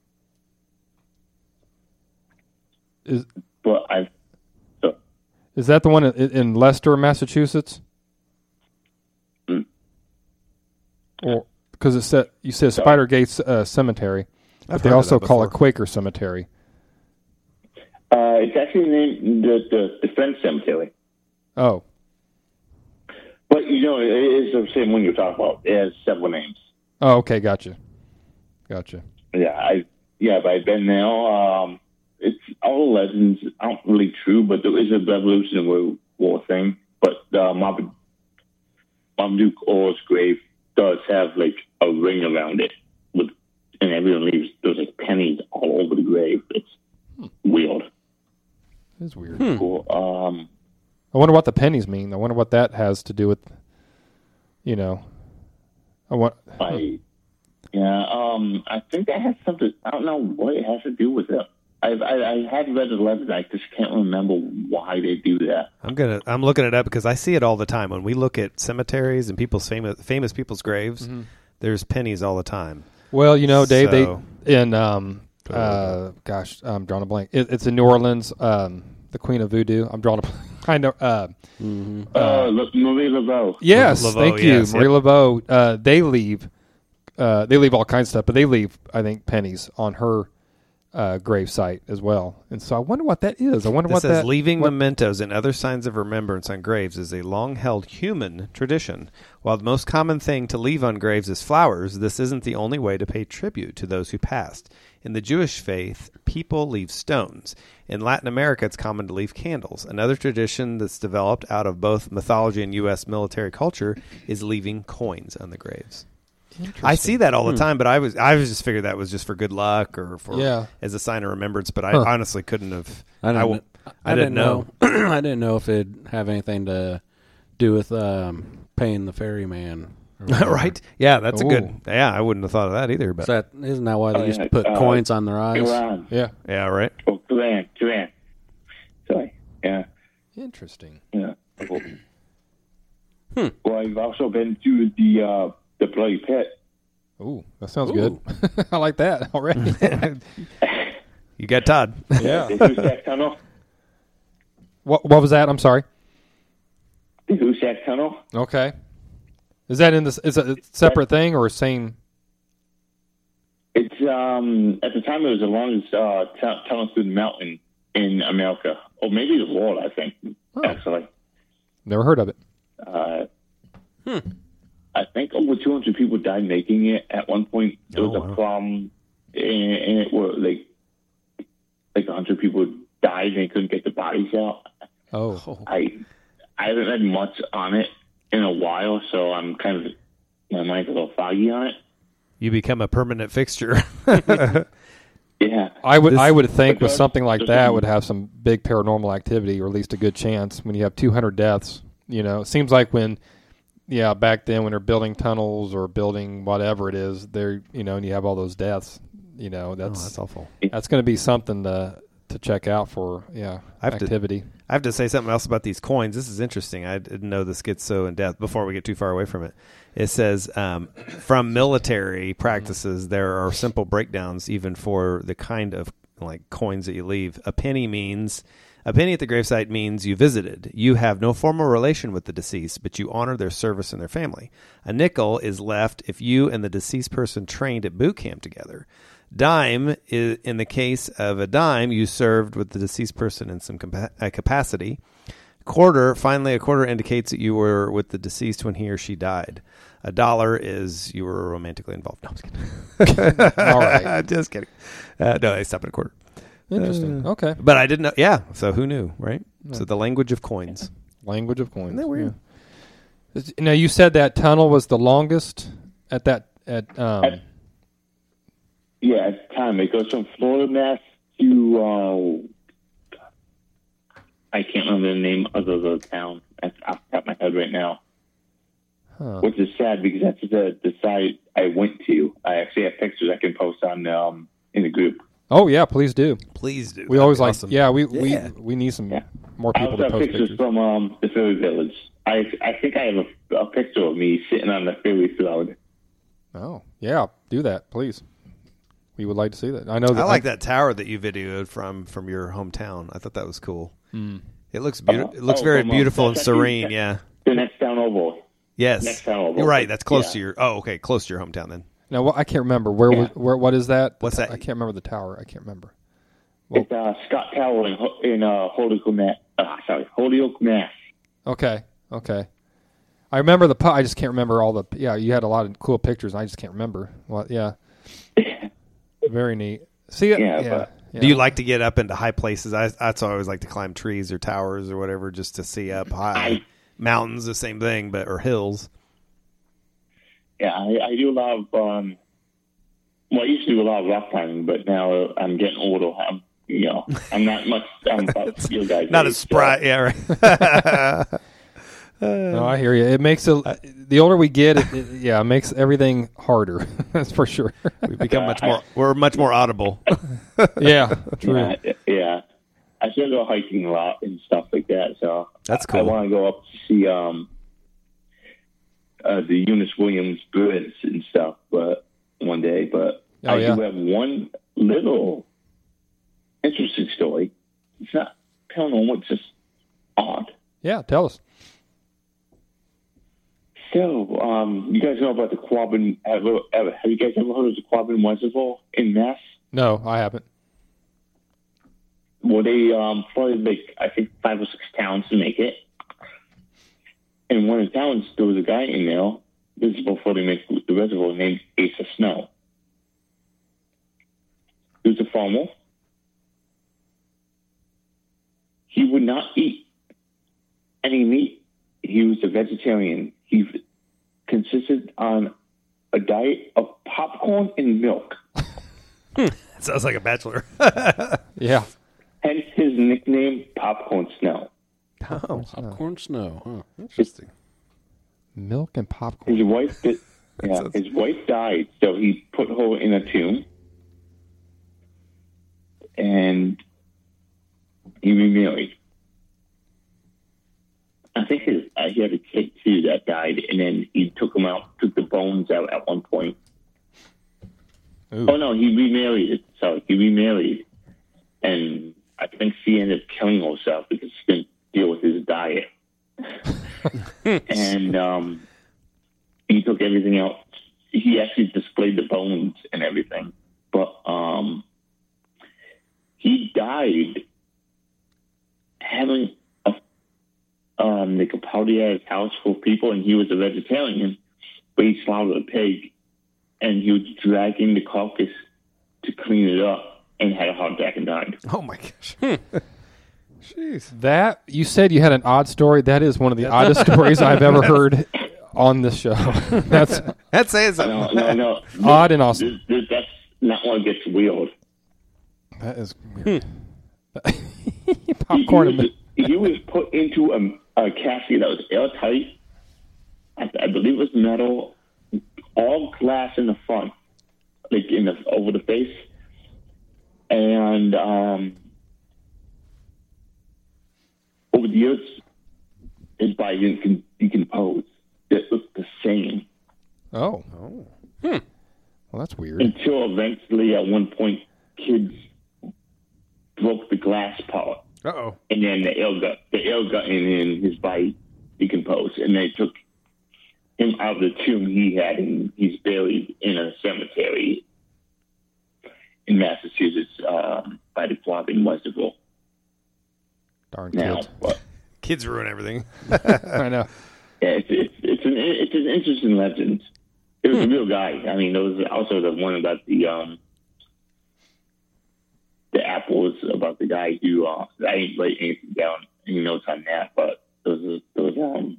Speaker 2: Is
Speaker 5: but I. So,
Speaker 2: is that the one in, in Leicester, Massachusetts?
Speaker 5: Mm.
Speaker 2: Or because it said you said Spidergate uh, Cemetery, but
Speaker 3: I've
Speaker 2: they
Speaker 3: heard of
Speaker 2: also
Speaker 3: that
Speaker 2: call it
Speaker 3: before.
Speaker 2: Quaker Cemetery.
Speaker 5: uh, it's actually named the, the Defense Cemetery.
Speaker 2: Oh,
Speaker 5: But, you know, it is the same one you're talking about. It has several names.
Speaker 2: oh, okay, gotcha, gotcha.
Speaker 5: Yeah, I yeah, but I've been there. Um, it's all legends aren't really true, but there is a Revolutionary War thing. But uh, Marmaduke Marmaduke Orr's grave does have like a ring around it, with and everyone leaves. There's like pennies all over the grave. It's weird.
Speaker 2: It's weird.
Speaker 5: Cool. Um,
Speaker 2: I wonder what the pennies mean. I wonder what that has to do with, you know, I want.
Speaker 5: I yeah. Um, I think that has something. I don't know what it has to do with it. I've, I I had read the letters. I just can't remember why they do that.
Speaker 3: I'm gonna. I'm looking it up because I see it all the time when we look at cemeteries and people's famous famous people's graves.
Speaker 2: Mm-hmm.
Speaker 3: There's pennies all the time.
Speaker 2: Well, you know, Dave,
Speaker 3: So-
Speaker 2: they in um, uh, gosh, I'm drawing a blank. It, it's in New Orleans. Um, the Queen of Voodoo. I'm drawing a I know. Uh,
Speaker 5: Uh, look, Marie Laveau.
Speaker 2: yes,
Speaker 3: Laveau,
Speaker 2: thank you,
Speaker 3: yes,
Speaker 2: Marie
Speaker 3: yep.
Speaker 2: Laveau. Uh, they leave. Uh, they leave all kinds of stuff, but they leave, I think, pennies on her uh, grave site as well. And so I wonder what that is. I wonder
Speaker 3: This
Speaker 2: what
Speaker 3: says
Speaker 2: that.
Speaker 3: leaving
Speaker 2: what-
Speaker 3: mementos and other signs of remembrance on graves is a long-held human tradition. While the most common thing to leave on graves is flowers, this isn't the only way to pay tribute to those who passed. In the Jewish faith, people leave stones. In Latin America, it's common to leave candles. Another tradition that's developed out of both mythology and U S military culture is leaving coins on the graves. I see that all the time, but I was I was just figured that was just for good luck or for
Speaker 2: Yeah.
Speaker 3: as a sign of remembrance. But I
Speaker 2: Huh.
Speaker 3: honestly couldn't have.
Speaker 4: I didn't,
Speaker 3: w- I didn't know.
Speaker 4: I didn't know if it'd have anything to do with um, paying the ferryman. or whatever.
Speaker 3: Right? Yeah, that's a
Speaker 2: Ooh.
Speaker 3: good. Yeah, I wouldn't have thought of that either. But
Speaker 4: Is that isn't that why they
Speaker 5: Oh,
Speaker 4: used
Speaker 5: yeah.
Speaker 4: to put
Speaker 5: Uh,
Speaker 4: coins on their eyes?
Speaker 5: Quran.
Speaker 2: Yeah,
Speaker 3: yeah, right.
Speaker 5: Oh, Quran. Quran. Sorry. Yeah.
Speaker 2: interesting.
Speaker 5: Yeah. Well, well, I've also been to the uh, the Bloody Pit.
Speaker 2: Ooh, that sounds
Speaker 4: Ooh.
Speaker 2: good. I like that already.
Speaker 3: You got Todd.
Speaker 2: yeah.
Speaker 5: The Hoosac Tunnel.
Speaker 2: What What was that? I'm sorry.
Speaker 5: The Hoosac Tunnel.
Speaker 2: Okay. Is that in this? Is it a separate thing or same?
Speaker 5: It's um at the time it was the longest uh, t- tunnel through the mountain in America, or maybe the world. I think
Speaker 2: Oh.
Speaker 5: actually.
Speaker 2: Never heard of it.
Speaker 5: Uh, I think over two hundred people died making it at one point. There was
Speaker 3: Oh,
Speaker 5: a
Speaker 3: wow.
Speaker 5: problem, and, and it was like like one hundred people died and they couldn't get the bodies out.
Speaker 2: Oh,
Speaker 5: I I haven't read much on it in a while, so I'm kind of my mind's a little foggy on it.
Speaker 3: You become a permanent fixture.
Speaker 5: Yeah,
Speaker 2: I would
Speaker 3: This-
Speaker 2: I would think with
Speaker 5: Because-
Speaker 2: something like that would have some big paranormal activity, or at least a good chance. When you have two hundred deaths, you know, it seems like when, yeah, back then when they're building tunnels or building whatever it is, they're you know, and you have all those deaths, you know,
Speaker 3: Oh,
Speaker 2: that's
Speaker 3: that's awful.
Speaker 2: that's going to be something to to check out for, yeah,
Speaker 3: I have to-
Speaker 2: activity.
Speaker 3: I have to say something else about these coins. This is interesting. I didn't know this gets so in depth before we get too far away from it. It says um, from military practices, there are simple breakdowns even for the kind of like coins that you leave. A penny means A penny at the gravesite means you visited. You have no formal relation with the deceased, but you honor their service and their family. A nickel is left if you and the deceased person trained at boot camp together. Dime is, in the case of a dime, you served with the deceased person in some compa- uh, capacity. Quarter, finally, a quarter indicates that you were with the deceased when he or she died. A dollar is you were romantically involved. No, I'm just kidding.
Speaker 2: All right.
Speaker 3: Just kidding. Uh, no, I stopped at a quarter.
Speaker 2: Interesting.
Speaker 3: Uh,
Speaker 2: Okay.
Speaker 3: But I didn't know. Yeah, so who knew, right? Yeah. So the language of coins.
Speaker 2: Language of coins.
Speaker 3: Isn't that weird?
Speaker 2: Yeah. Now, you said that tunnel was the longest at that... at. Um,
Speaker 5: at yeah, at the time. It goes from Florida, Mass to... Uh, I can't remember the name of the town. That's off the top of my head right now.
Speaker 2: huh.
Speaker 5: Which is sad because that's the, the site I went to. I actually have pictures I can post on um, in the group.
Speaker 2: Oh, yeah, please do.
Speaker 3: Please do.
Speaker 2: We
Speaker 3: That'd
Speaker 2: always
Speaker 3: be
Speaker 2: like...
Speaker 3: awesome.
Speaker 2: Yeah, we,
Speaker 3: Yeah.
Speaker 2: we we need some
Speaker 5: Yeah.
Speaker 2: more
Speaker 5: I
Speaker 2: people
Speaker 5: also
Speaker 2: to
Speaker 5: have
Speaker 2: post
Speaker 5: pictures,
Speaker 2: pictures.
Speaker 5: from um, the Ferry Village. I I think I have a, a picture of me sitting on the ferry float.
Speaker 2: Oh, yeah, do that, please. We would like to see that. I know that...
Speaker 3: I like that tower that you videoed from from your hometown. I thought that was cool.
Speaker 2: Mm.
Speaker 3: It looks beautiful.
Speaker 5: Uh,
Speaker 3: It looks
Speaker 5: oh,
Speaker 3: very
Speaker 5: from, um,
Speaker 3: beautiful and
Speaker 5: that's actually-
Speaker 3: serene. Yeah.
Speaker 5: The next town over.
Speaker 3: Yes.
Speaker 5: Next town over.
Speaker 3: You're right. That's close
Speaker 5: Yeah.
Speaker 3: to your. Oh, okay. Close to your hometown then.
Speaker 2: Now, well, I can't remember. Where,
Speaker 5: Yeah.
Speaker 2: was, where? What is that? The
Speaker 3: What's
Speaker 2: t-
Speaker 3: that?
Speaker 2: I can't remember the tower. I can't remember.
Speaker 5: It's uh, Scott Tower in, Ho- in uh, Holyoke, Mass. Uh, sorry, Holyoke, Mass.
Speaker 2: Okay, okay. I remember the... pu- I just can't remember all the... Yeah, you had a lot of cool pictures, and I just can't remember. Well, yeah. Very neat. See it?
Speaker 5: Yeah,
Speaker 2: Yeah.
Speaker 5: but-
Speaker 2: yeah.
Speaker 3: Do you like to get up into high places? I that's why I always like to climb trees or towers or whatever, just to see up high.
Speaker 5: I-
Speaker 3: Mountains, the same thing, but or hills.
Speaker 5: Yeah, I, I do a lot of... Um, well, I used to do a lot of rock climbing, but now I'm getting older. I'm, you know, I'm not much... I'm about you guys.
Speaker 3: Not
Speaker 5: age,
Speaker 3: as spry.
Speaker 5: so-
Speaker 3: Yeah, right.
Speaker 2: No, I hear you. It makes it... The older we get, it, it, yeah, it makes everything harder. That's for sure.
Speaker 3: We become much more. We're much more audible.
Speaker 2: yeah, true.
Speaker 5: Yeah, yeah. I still go hiking a lot and stuff like that. So
Speaker 3: That's
Speaker 5: I,
Speaker 3: cool.
Speaker 5: I want to go up to see um, uh, the Eunice Williams birds and stuff, but one day. But
Speaker 2: Oh,
Speaker 5: I
Speaker 2: yeah.
Speaker 5: do have one little interesting story. It's not paranormal; it's just odd.
Speaker 2: Yeah, tell us.
Speaker 5: So, um, you guys know about the Quabbin? Have, have you guys ever heard of the Quabbin Reservoir in Mass?
Speaker 2: No, I haven't.
Speaker 5: Well, they um, probably make, I think, five or six towns to make it. And one of the towns, there was a guy in there, this is before they made the reservoir, named Ace of Snow. He was a farmer. He would not eat any meat. He was a vegetarian. He consisted on a diet of popcorn and milk.
Speaker 3: Sounds like a bachelor.
Speaker 2: Yeah.
Speaker 5: Hence his nickname, Popcorn Snow.
Speaker 3: Oh,
Speaker 4: Popcorn snow. Huh.
Speaker 3: interesting.
Speaker 2: Milk and popcorn.
Speaker 5: His wife did, yeah,
Speaker 3: Sounds-
Speaker 5: his wife died, so he put her in a tomb, and he remarried. I think his, uh, he had a kid too that died, and then he took him out, took the bones out at one point.
Speaker 2: Ooh.
Speaker 5: Oh no, he remarried. Sorry, he remarried, and I think she ended up killing herself because she didn't deal with his diet. And um, he took everything out. He actually displayed the bones and everything, but um, he died having a um, like a party at his house full of people, and he was a vegetarian, but he slaughtered a pig, and he was dragging the carcass to clean it up, and had a heart attack and died.
Speaker 3: Oh my gosh. Jeez.
Speaker 2: That, you said you had an odd story. That is one of the oddest stories I've ever heard on this show. That's
Speaker 3: That's saying
Speaker 5: No,
Speaker 3: something.
Speaker 5: no, no.
Speaker 2: odd and awesome.
Speaker 5: This, this, that's not when it gets weird.
Speaker 2: That is weird. Popcorn
Speaker 5: he,
Speaker 2: and
Speaker 5: was, he was put into a, a casket that was airtight. I, I believe it was metal, all glass in the front, like in the over the face, and um, over the years, his body didn't decompose. It looked the same
Speaker 2: Oh.
Speaker 3: Oh.
Speaker 2: Well, that's weird.
Speaker 5: until eventually, at one point, kids broke the glass part.
Speaker 3: Uh-oh.
Speaker 5: And then the ill gut, the ill gut in his body decomposed, and they took him out of the tomb he had, and he's buried in a cemetery in Massachusetts um, by the Flopping Westerville.
Speaker 2: Darn
Speaker 5: Now,
Speaker 2: kids.
Speaker 5: but,
Speaker 3: Kids ruin everything.
Speaker 2: I know.
Speaker 5: yeah, it's, it's it's an it's an interesting legend. It was a real guy. I mean, there was also the one about the um the apples about the guy who uh, I didn't write anything down, any notes on that, but there was a, there was um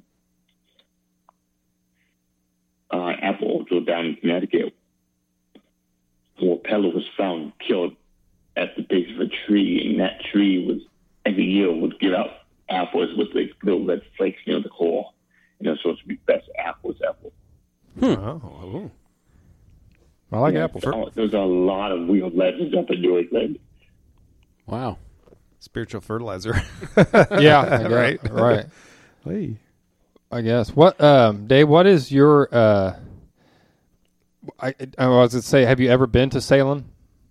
Speaker 5: uh, apple orchard down in Connecticut where a peddler was found killed at the base of a tree, and that tree was every year would give out apples with like little red flakes near the core. And it was supposed to be best apples ever.
Speaker 3: Oh.
Speaker 2: I like
Speaker 5: Yeah,
Speaker 2: apples.
Speaker 5: so there's a lot of weird legends up in New England.
Speaker 4: Wow.
Speaker 3: Spiritual fertilizer.
Speaker 2: Yeah, I guess,
Speaker 3: Right.
Speaker 2: right.
Speaker 3: Hey.
Speaker 2: I guess. What, um, Dave? What is your? Uh, I, I was going to say, have you ever been to Salem?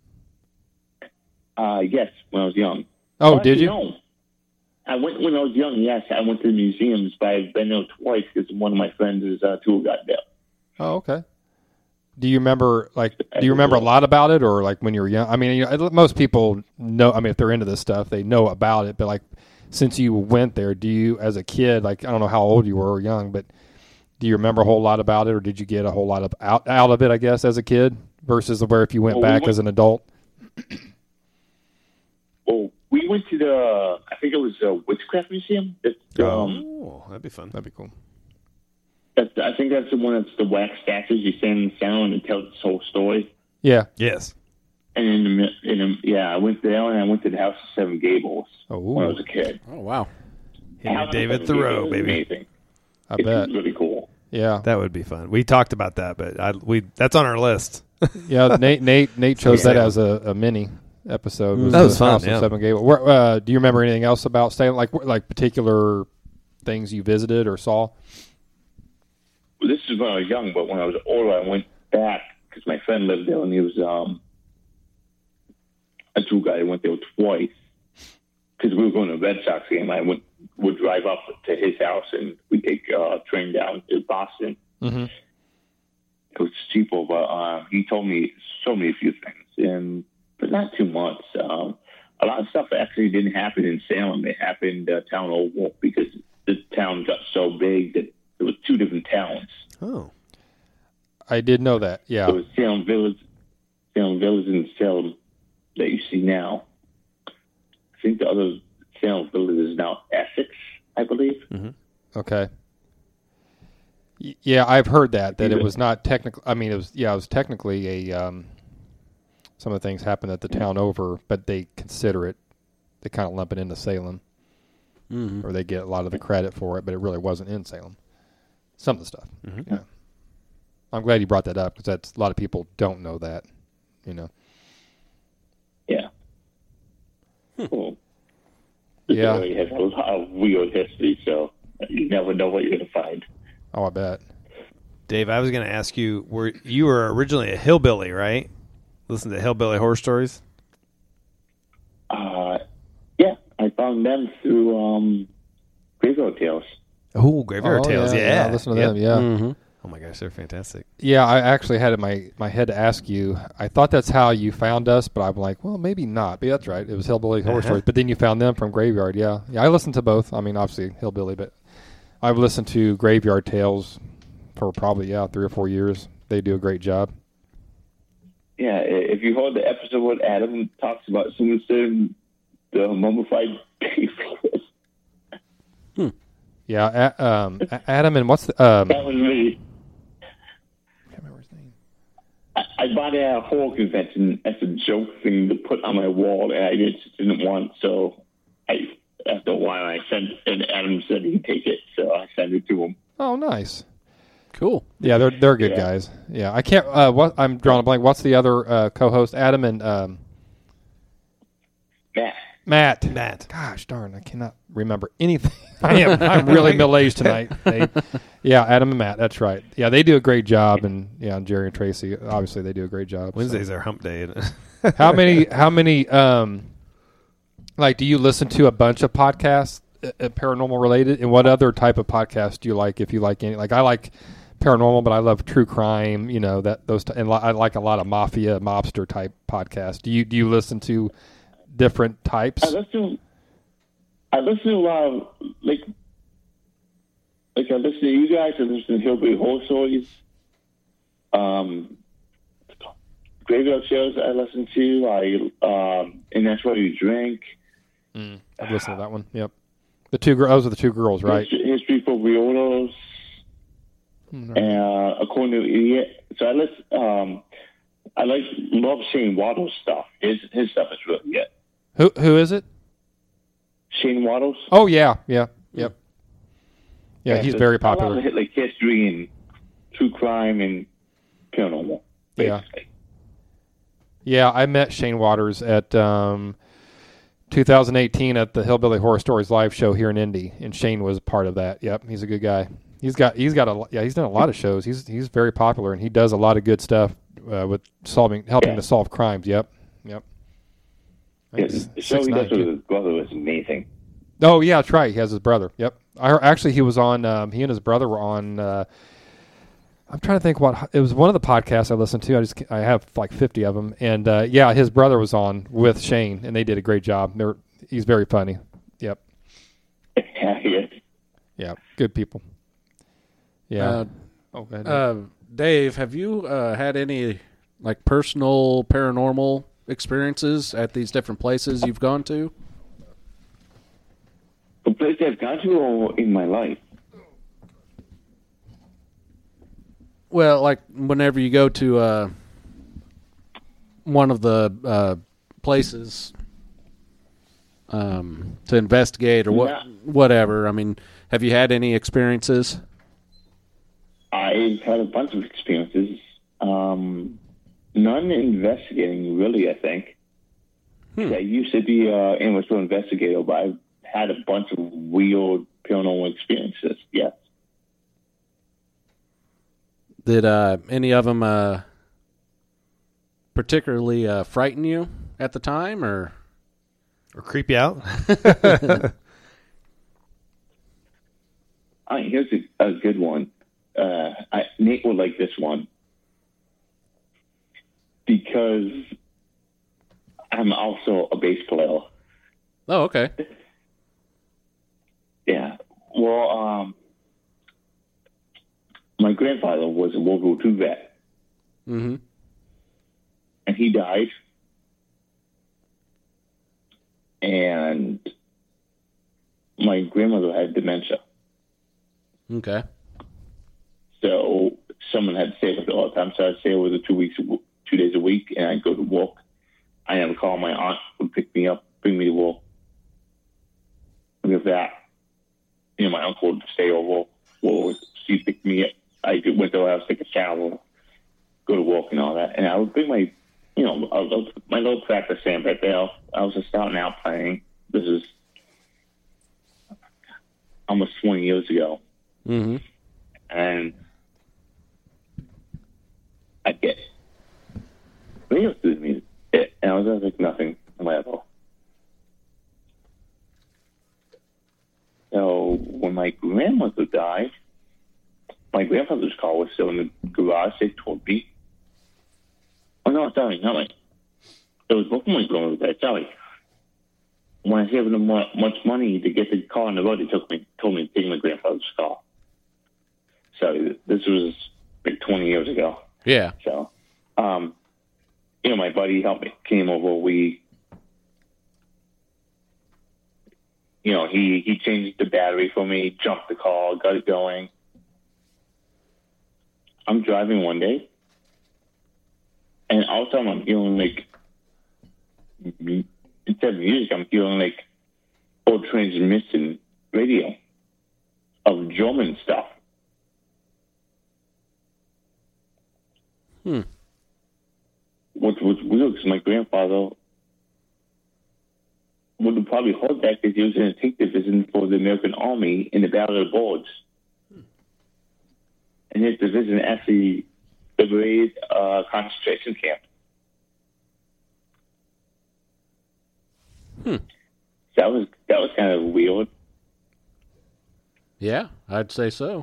Speaker 5: Uh, yes, when I was young.
Speaker 2: Oh,
Speaker 5: Well,
Speaker 2: did you?
Speaker 5: No. I went when I was young, yes. I went to the museums, but I've been there twice because one of my friends is a tour guide there.
Speaker 2: Oh, okay. Do you remember, like, do you remember a lot about it, or like when you were young? I mean, you know, most people know. I mean, if they're into this stuff, they know about it. But like, since you went there, do you, as a kid, like, I don't know how old you were or young, but do you remember a whole lot about it, or did you get a whole lot of out out of it? I guess as a kid versus where if you went
Speaker 5: Well, we
Speaker 2: back
Speaker 5: went-
Speaker 2: as an adult.
Speaker 5: Well, we went to the, I think it was a witchcraft museum. It's, um,
Speaker 3: Oh, that'd be fun.
Speaker 2: That'd be cool.
Speaker 5: that's, I think that's the one that's the wax statues. You stand in the sound and tell this whole story.
Speaker 2: Yeah.
Speaker 3: Yes.
Speaker 5: And in the, mi- in the, yeah, I went there and I went to the House of Seven Gables
Speaker 2: Oh,
Speaker 5: when I was a kid.
Speaker 4: Oh, wow.
Speaker 5: The House
Speaker 3: Henry
Speaker 5: of
Speaker 3: David
Speaker 5: Seven
Speaker 3: Thoreau,
Speaker 5: Gables is
Speaker 3: baby.
Speaker 5: Amazing.
Speaker 2: I
Speaker 5: It's
Speaker 2: bet.
Speaker 5: really cool.
Speaker 2: Yeah.
Speaker 3: That would be fun. We talked about that, but I, we that's on our list.
Speaker 2: Yeah. Nate Nate Nate chose
Speaker 3: Yeah.
Speaker 2: that as a, a mini episode.
Speaker 3: That was
Speaker 2: the
Speaker 3: fun,
Speaker 2: House of
Speaker 3: yeah.
Speaker 2: Seven Gable. Where, uh, do you remember anything else about Salem? Like like particular things you visited or saw?
Speaker 5: Well, this is when I was young, but when I was older, I went back because my friend lived there and he was um, a tour guide. I went there twice because we were going to a Red Sox game. I went would drive up to his house and we'd take a uh, train down to Boston.
Speaker 2: Mm-hmm.
Speaker 5: It was cheaper, but uh, he told me showed me a few things, and but not too much. Um, a lot of stuff actually didn't happen in Salem. It happened uh, town over because the town got so big that there was two different towns.
Speaker 3: Oh.
Speaker 2: I did know that. Yeah.
Speaker 5: There was Salem Village, Salem Village, and Salem that you see now. I think the other Salem Village is now Essex, I believe.
Speaker 2: Okay. Y- Yeah, I've heard that that it
Speaker 5: Yeah.
Speaker 2: was not technically. I mean, it was. Yeah, it was technically a. Um, some of the things happened at the town over, but they consider it. They kind of lump it into Salem,
Speaker 4: Mm-hmm.
Speaker 2: or they get a lot of the credit for it, but it really wasn't in Salem. Some of the stuff.
Speaker 3: Mhm.
Speaker 2: Yeah. I'm glad you brought that up because that's a lot of people don't know that. You know.
Speaker 5: Yeah. Cool. This
Speaker 2: Yeah.
Speaker 5: area has a lot of weird history, so you never know what you're going to find.
Speaker 2: Oh, I bet.
Speaker 3: Dave, I was going to ask you, were you were originally a hillbilly, right? Listen to hillbilly horror stories?
Speaker 5: Uh, yeah, I found them through um, Graveyard Tales.
Speaker 3: Oh, Graveyard
Speaker 2: Oh,
Speaker 3: Tales, yeah.
Speaker 2: Listen to
Speaker 3: Yep.
Speaker 2: them. Yeah.
Speaker 4: Mm-hmm.
Speaker 3: Oh my gosh, they're fantastic.
Speaker 2: Yeah, I actually had in my, my head to ask you. I thought that's how you found us, but I'm like, well, maybe not. But that's right. It was Hillbilly Horror
Speaker 3: Uh-huh.
Speaker 2: Stories. But then you found them from Graveyard. Yeah. Yeah, I listened to both. I mean, obviously Hillbilly, but I've listened to Graveyard Tales for probably, yeah, three or four years. They do a great job.
Speaker 5: Yeah, i- if you heard the episode where Adam talks about someone saying the mummified baby,
Speaker 2: Yeah, a, um, A- Adam and what's the... Um,
Speaker 5: that was me.
Speaker 2: I can't remember his name.
Speaker 5: I, I bought it at a horror convention as a joke thing to put on my wall, and I just didn't want. So, I after a while, I sent, and Adam said he'd take it, so I sent it to him.
Speaker 2: Oh, nice.
Speaker 4: Cool.
Speaker 2: Yeah, they're they're good
Speaker 5: Yeah.
Speaker 2: guys. Yeah, I can't... Uh, what I'm drawing a blank. What's the other uh, co-host? Adam and... Um,
Speaker 5: Matt.
Speaker 2: Matt.
Speaker 3: Matt.
Speaker 2: Gosh darn, I cannot remember anything. I am I'm really middle aged tonight. Nate. Yeah, Adam and Matt, that's right. Yeah, they do a great job, and yeah, Jerry and Tracy, obviously they do a great job. so.
Speaker 3: Wednesday's our hump day.
Speaker 2: How many how many um Like, do you listen to a bunch of podcasts, uh, uh, paranormal related? And what other type of podcast do you like? If you like any, like I like paranormal, but I love true crime. You know that those, t- and li- I like a lot of mafia, mobster type podcasts. Do you do you listen to different types?
Speaker 5: I listen. I listen to a lot of like, like I listen to you guys. I listen to Hillbilly Horror Stories. Um, graveyard shows I listen to. I um, and that's what you drink.
Speaker 2: Mm, I've listened to that one. Yep. The two girls. Those are the two girls, right?
Speaker 5: History, History for Weirdos.
Speaker 2: Mm,
Speaker 5: And uh, according to Idiot, so I listen. Um, I like love Shane Waddle's stuff. His his stuff is really good.
Speaker 2: Who who is it?
Speaker 5: Shane Waddles.
Speaker 2: Oh yeah, yeah, yep. Yeah, he's
Speaker 5: so
Speaker 2: very
Speaker 5: a lot
Speaker 2: popular.
Speaker 5: of hit like history and true crime and paranormal.
Speaker 2: Yeah.
Speaker 5: Basically.
Speaker 2: Yeah, I met Shane Waters at um, two thousand eighteen at the Hillbilly Horror Stories live show here in Indy, and Shane was part of that. Yep, he's a good guy. He's got he's got a yeah he's done a lot of shows. He's he's very popular, and he does a lot of good stuff uh, with solving helping
Speaker 5: Yeah.
Speaker 2: to solve crimes. Yep, yep. I
Speaker 5: Yeah,
Speaker 2: think
Speaker 5: the show he
Speaker 2: six
Speaker 5: does
Speaker 2: nine,
Speaker 5: with
Speaker 2: too.
Speaker 5: his brother was amazing.
Speaker 2: Oh yeah, that's right. He has his brother. Yep. I heard, actually he was on. Um, he and his brother were on. Uh, I'm trying to think what it was. One of the podcasts I listened to. I just I have like fifty of them, and uh, yeah, his brother was on with Shane, and they did a great job. They're, he's very funny. Yep.
Speaker 5: yeah.
Speaker 2: Yeah. Good people. Yeah.
Speaker 4: Uh,
Speaker 2: oh, go ahead.
Speaker 4: uh, Dave, have you uh, had any like personal paranormal experiences at these different places you've gone to?
Speaker 5: The place I've gone to or in my life.
Speaker 4: Well, like whenever you go to uh, one of the uh, places um, to investigate or what,
Speaker 5: Yeah.
Speaker 4: whatever. I mean, have you had any experiences?
Speaker 5: I've had a bunch of experiences. Um, none investigating, really, I think.
Speaker 4: Hmm.
Speaker 5: I used to be an amateur investigator, but I've had a bunch of weird paranormal experiences, yes.
Speaker 4: Did uh, any of them uh, particularly uh, frighten you at the time, or
Speaker 3: Or creep you out?
Speaker 5: Uh, here's a, a good one. Uh, I, Nate would like this one because I'm also a bass player.
Speaker 4: oh, okay,
Speaker 5: Yeah. Well, um, my grandfather was a World War Two vet,
Speaker 4: mm-hmm.
Speaker 5: and he died. And my grandmother had dementia.
Speaker 4: okay,
Speaker 5: So someone had to stay with her all the time. So I'd stay with her two weeks, two days a week, and I'd go to work. I never call my aunt would pick me up, bring me to work. With that, you know, my uncle would stay over. Or she'd pick me up. I went to her house, take a shower, go to work, and all that. And I would bring my, you know, I was, my little practice amp right there. I was just starting out playing. This is almost twenty years ago.
Speaker 4: mm-hmm.
Speaker 5: And I get radio to the music, and I was like nothing, whatever. So when my grandmother died, my grandfather's car was still in the garage. They told me, "Oh no, sorry, not my." It was before my grandmother died. Sorry. When I saved them much money to get the car on the road, they took me, told me to take my grandfather's car. So this was like twenty years ago.
Speaker 4: yeah,
Speaker 5: So, um, you know, my buddy helped me, came over. We, you know, he, he changed the battery for me, jumped the car, got it going. I'm driving one day, and all of a sudden I'm feeling like, instead of music, I'm feeling like old transmission radio of German stuff.
Speaker 4: Hmm.
Speaker 5: Which was weird because my grandfather would have probably heard that because he was in a tank division for the American Army in the Battle of the Bulge. Hmm. And his division actually liberated a concentration camp.
Speaker 4: Hmm.
Speaker 5: that was that was kind of weird.
Speaker 4: Yeah, I'd say so.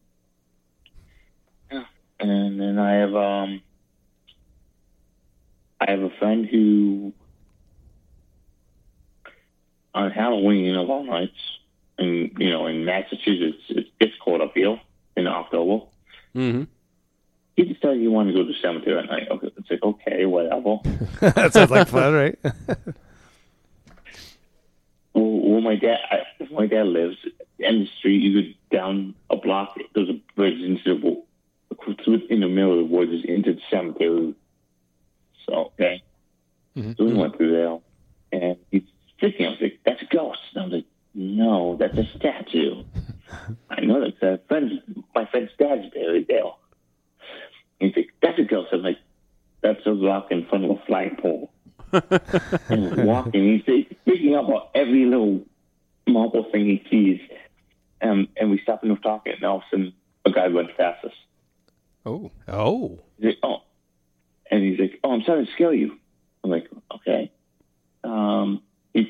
Speaker 5: Yeah. And then I have um I have a friend who on Halloween of all nights, and you know, in Massachusetts, it's, it's cold up here in October.
Speaker 4: Mm-hmm.
Speaker 5: He decided he wanted to go to the cemetery at night. Okay, it's like, okay, whatever.
Speaker 3: That sounds like fun, right?
Speaker 5: well, well, my dad, I, my dad lives in the street. You go down a block. There's a bridge into the wo- in the middle of the woods into the cemetery. So okay,
Speaker 2: Mm-hmm.
Speaker 5: so we went through there, and he's thinking, I was like, "That's a ghost." And I was like, "No, that's a statue." I know that's a friend. My friend's dad's buried there. He's like, "That's a ghost." I'm like, "That's a rock in front of a flagpole." And he's walking. He's like, picking up on every little marble thing he sees. Um, and we stop and we're talking, and all of a sudden, a guy runs past us.
Speaker 2: Oh.
Speaker 3: Oh.
Speaker 5: He's like, "Oh," and he's like, "Oh, I'm sorry to scare you." I'm like, "Okay." Um, he's,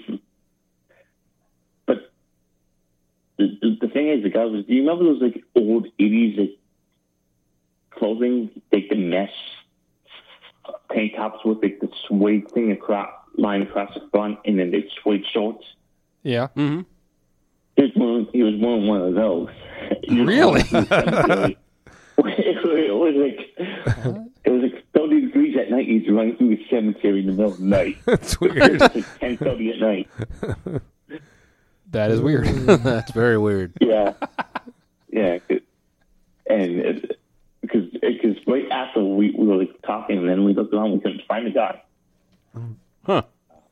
Speaker 5: but the, the the thing is, the guy was. Do you remember those like old eighties like clothing, like the mesh tank tops with like the suede thing across line across the front, and then the suede shorts?
Speaker 2: Yeah.
Speaker 4: Mm-hmm.
Speaker 5: He was wearing, he was wearing one of those.
Speaker 2: Really?
Speaker 5: it, was like it was like thirty degrees at night. He's running through the cemetery in the middle of the night.
Speaker 3: That's weird.
Speaker 5: It's like ten thirty at night.
Speaker 2: That is weird.
Speaker 4: That's very weird.
Speaker 5: Yeah, yeah, 'cause- and it, because because right after we, we were like talking, and then we looked around, we couldn't find the guy.
Speaker 4: Huh.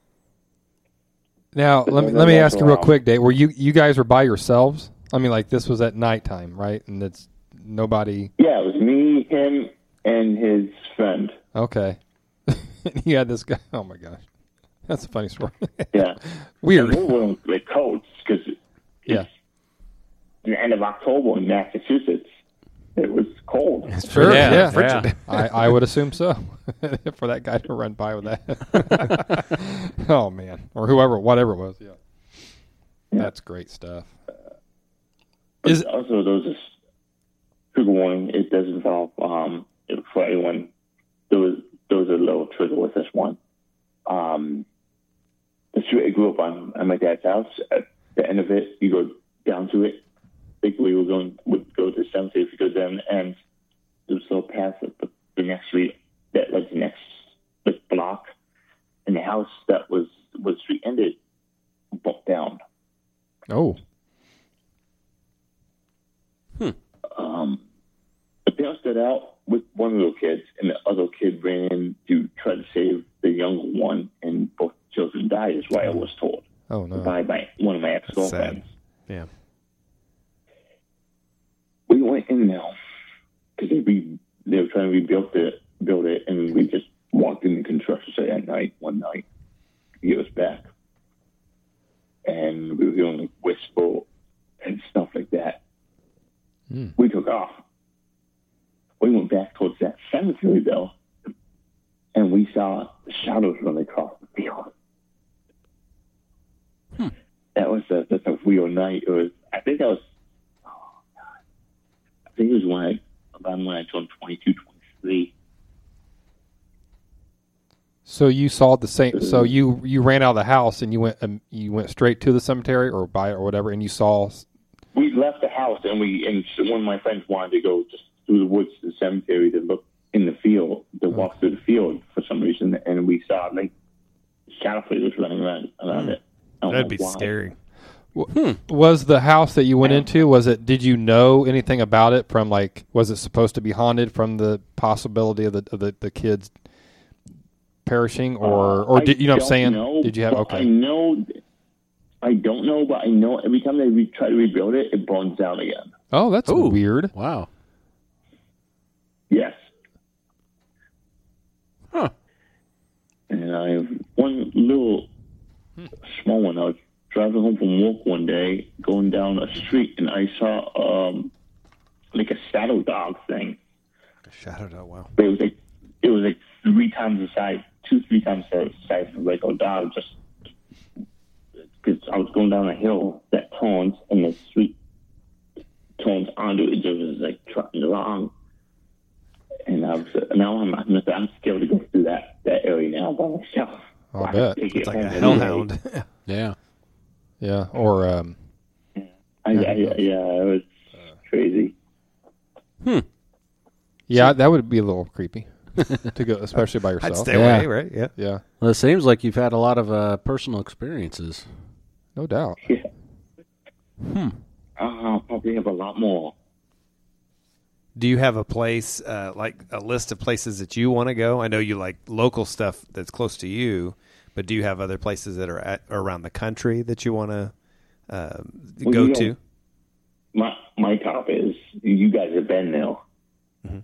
Speaker 2: Now, let me let me ask you real quick, Dave. Were you you guys were by yourselves? I mean, like this was at nighttime, right? And it's nobody.
Speaker 5: Yeah, it was me, him, and his friend.
Speaker 2: Okay. You had this guy. Oh my gosh, that's a funny story.
Speaker 5: Yeah,
Speaker 2: Weird.
Speaker 5: And we were wearing like coats because
Speaker 2: Yeah.
Speaker 5: the end of October in Massachusetts. It was cold.
Speaker 2: Sure.
Speaker 4: Yeah,
Speaker 2: Yeah.
Speaker 4: frigid.
Speaker 2: I, I would assume so. For that guy to run by with that. Oh man, or whoever, whatever it was. Yeah. That's great stuff. Is
Speaker 5: Also, there was this trigger warning. It does involve um, for anyone. There was there was a little trigger with this one. Um, the street I grew up on, at my dad's house. At the end of it, you go down to it. I think we were going would go to the cemetery if you go down, and there was a little path up the, the next street that led to the next like, block, and the house that was was the street ended bumped down.
Speaker 2: oh
Speaker 5: Um, the parents got out with one little kid, and the other kid ran in to try to save the younger one, and both children died, is what I was told
Speaker 2: oh no.
Speaker 5: by my one of my ex
Speaker 3: Sad.
Speaker 5: girlfriends.
Speaker 3: Yeah.
Speaker 5: We went in now because they, re- they were trying to rebuild it, build it, and we just walked in the construction site at night, one night, to get us back. And we were hearing like whisper and stuff like that.
Speaker 2: Mm.
Speaker 5: We took off. We went back towards that cemetery, though, and we saw shadows running across the field.
Speaker 2: Hmm.
Speaker 5: That was a, that's a weird night. It was, I think that was, oh, God. I think it was when I, about when I turned twenty-two, twenty-three.
Speaker 2: So you saw the same. So you you ran out of the house and you went um, you went straight to the cemetery or by or whatever, and you saw.
Speaker 5: We left the house, and we and one of my friends wanted to go just through the woods to the cemetery to look in the field, to walk through the field for some reason, and we saw like shadow figures running around around it. I don't
Speaker 3: That'd
Speaker 5: know
Speaker 3: be
Speaker 5: why.
Speaker 3: scary.
Speaker 2: Was the house that you went into? Was it? Did you know anything about it from like? Was it supposed to be haunted from the possibility of the of the, the kids perishing, or
Speaker 5: Uh,
Speaker 2: or did
Speaker 5: I
Speaker 2: you know what I'm
Speaker 5: don't
Speaker 2: saying?
Speaker 5: know,
Speaker 2: Did you have
Speaker 5: but I
Speaker 2: okay?
Speaker 5: know. I don't know, but I know every time they re- try to rebuild it, it burns down again.
Speaker 2: Oh, that's
Speaker 4: Ooh.
Speaker 2: weird.
Speaker 4: Wow.
Speaker 5: Yes.
Speaker 4: Huh.
Speaker 5: And I have one little small one. I was driving home from work one day, going down a street, and I saw um, like a saddle dog thing.
Speaker 3: Shadow dog. Wow.
Speaker 5: But it was like it was like three times the size, two, three times the size of like a dog. Just it's I was going down a hill that turns, and the street turns onto it. Just was like trotting along, and I was now I'm I'm, I'm scared to go through that, that area now by myself.
Speaker 2: I'll
Speaker 5: I
Speaker 2: bet.
Speaker 5: take
Speaker 3: It's
Speaker 5: it
Speaker 3: like a
Speaker 5: home
Speaker 3: hellhound.
Speaker 4: Yeah.
Speaker 2: Yeah, or um,
Speaker 5: I, I, yeah, it was crazy.
Speaker 2: yeah, that would be a little creepy to go, especially by
Speaker 3: I'd
Speaker 2: yourself.
Speaker 3: stay
Speaker 4: Yeah.
Speaker 3: away, right? Yeah.
Speaker 2: Yeah,
Speaker 4: Well, it seems like you've had a lot of uh, personal experiences.
Speaker 2: no doubt.
Speaker 5: Yeah.
Speaker 4: Hmm.
Speaker 5: I'll probably have a lot more.
Speaker 3: Do you have a place, uh, like a list of places that you want to go? I know you like local stuff that's close to you, but do you have other places that are at, around the country that you want to uh,
Speaker 5: Well,
Speaker 3: go
Speaker 5: you know,
Speaker 3: to?
Speaker 5: My my top is you guys have been there.
Speaker 3: Mm-hmm.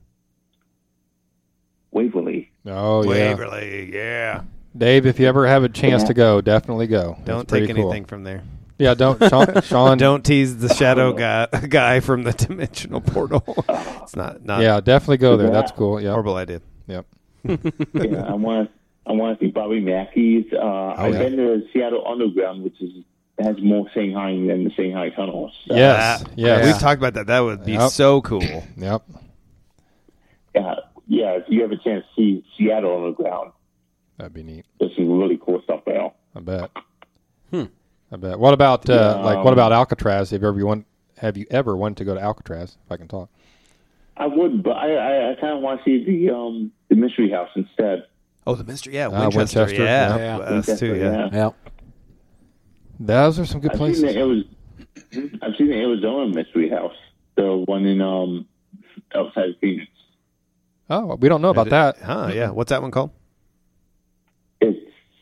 Speaker 5: Waverly.
Speaker 2: Oh yeah,
Speaker 3: Waverly, yeah.
Speaker 2: Dave. If you ever have a chance to go, definitely go.
Speaker 3: Don't
Speaker 2: It's pretty
Speaker 3: take
Speaker 2: cool.
Speaker 3: anything from there.
Speaker 2: Yeah, don't. Sean, Sean
Speaker 3: Don't tease the shadow guy, guy from the dimensional portal. It's not not
Speaker 2: Yeah, definitely go there.
Speaker 5: Yeah.
Speaker 2: That's cool.
Speaker 3: a
Speaker 2: Yeah,
Speaker 3: horrible idea.
Speaker 2: yep.
Speaker 5: Yeah, I want to. I want to see Bobby Mackey's. Uh, I've
Speaker 2: yeah.
Speaker 5: been to Seattle Underground, which is has more Shanghai than the Shanghai tunnels. So,
Speaker 2: Yes,
Speaker 3: That-
Speaker 2: yes.
Speaker 3: We've talked about that. That would be
Speaker 2: Yep.
Speaker 3: so cool.
Speaker 2: Yep.
Speaker 5: Yeah, yeah. If you have a chance to see Seattle Underground,
Speaker 2: That'd be neat.
Speaker 5: there's some really cool stuff there.
Speaker 2: I bet. Hmm. I bet. What about uh,
Speaker 5: Yeah,
Speaker 2: like what
Speaker 5: um,
Speaker 2: about Alcatraz? Have you ever want, Have you ever wanted to go to Alcatraz? If I can talk.
Speaker 5: I would, but I, I, I kind of want to see the um the Mystery House instead.
Speaker 3: Oh, the mystery, yeah,
Speaker 2: Ah,
Speaker 3: Winchester,
Speaker 2: Winchester,
Speaker 3: yeah,
Speaker 4: yeah.
Speaker 3: us too,
Speaker 5: Winchester,
Speaker 3: yeah.
Speaker 4: Yeah.
Speaker 2: Those are some good
Speaker 5: I've
Speaker 2: places.
Speaker 5: seen the Arizona, I've seen the Arizona Mystery House, the one in um outside of Phoenix.
Speaker 2: Oh, we don't know about that.
Speaker 3: Huh? Yeah. What's that one called?
Speaker 5: It's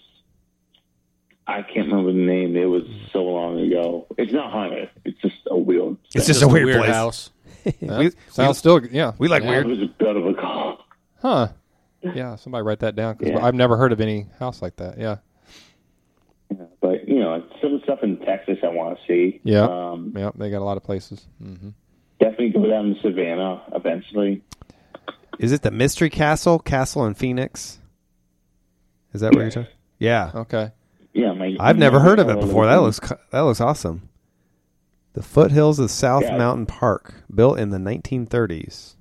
Speaker 5: I can't remember the name. It was so long ago. It's not haunted. It's just a weird.
Speaker 3: It's
Speaker 5: thing.
Speaker 3: just a weird, place.
Speaker 4: house.
Speaker 2: That
Speaker 3: we,
Speaker 2: sounds still yeah.
Speaker 3: we like
Speaker 4: Yeah.
Speaker 5: It
Speaker 3: weird.
Speaker 5: was a bit of a call.
Speaker 2: Huh. Yeah. Somebody write that down because
Speaker 5: Yeah.
Speaker 2: I've never heard of any house like that. Yeah.
Speaker 5: But you know, some stuff in Texas I want to see.
Speaker 2: Yeah.
Speaker 5: Um,
Speaker 2: Yeah. They got a lot of places. hmm
Speaker 5: definitely go down to Savannah eventually.
Speaker 3: Is it the Mystery Castle? Castle in Phoenix? Is that where you're
Speaker 5: Yes.
Speaker 3: talking? Yeah.
Speaker 2: Okay.
Speaker 5: Yeah, my,
Speaker 3: I've never
Speaker 5: my-
Speaker 3: heard of it
Speaker 5: uh,
Speaker 3: before. That looks co- that looks awesome. The foothills of South
Speaker 5: Yeah.
Speaker 3: Mountain Park, built in the nineteen thirties.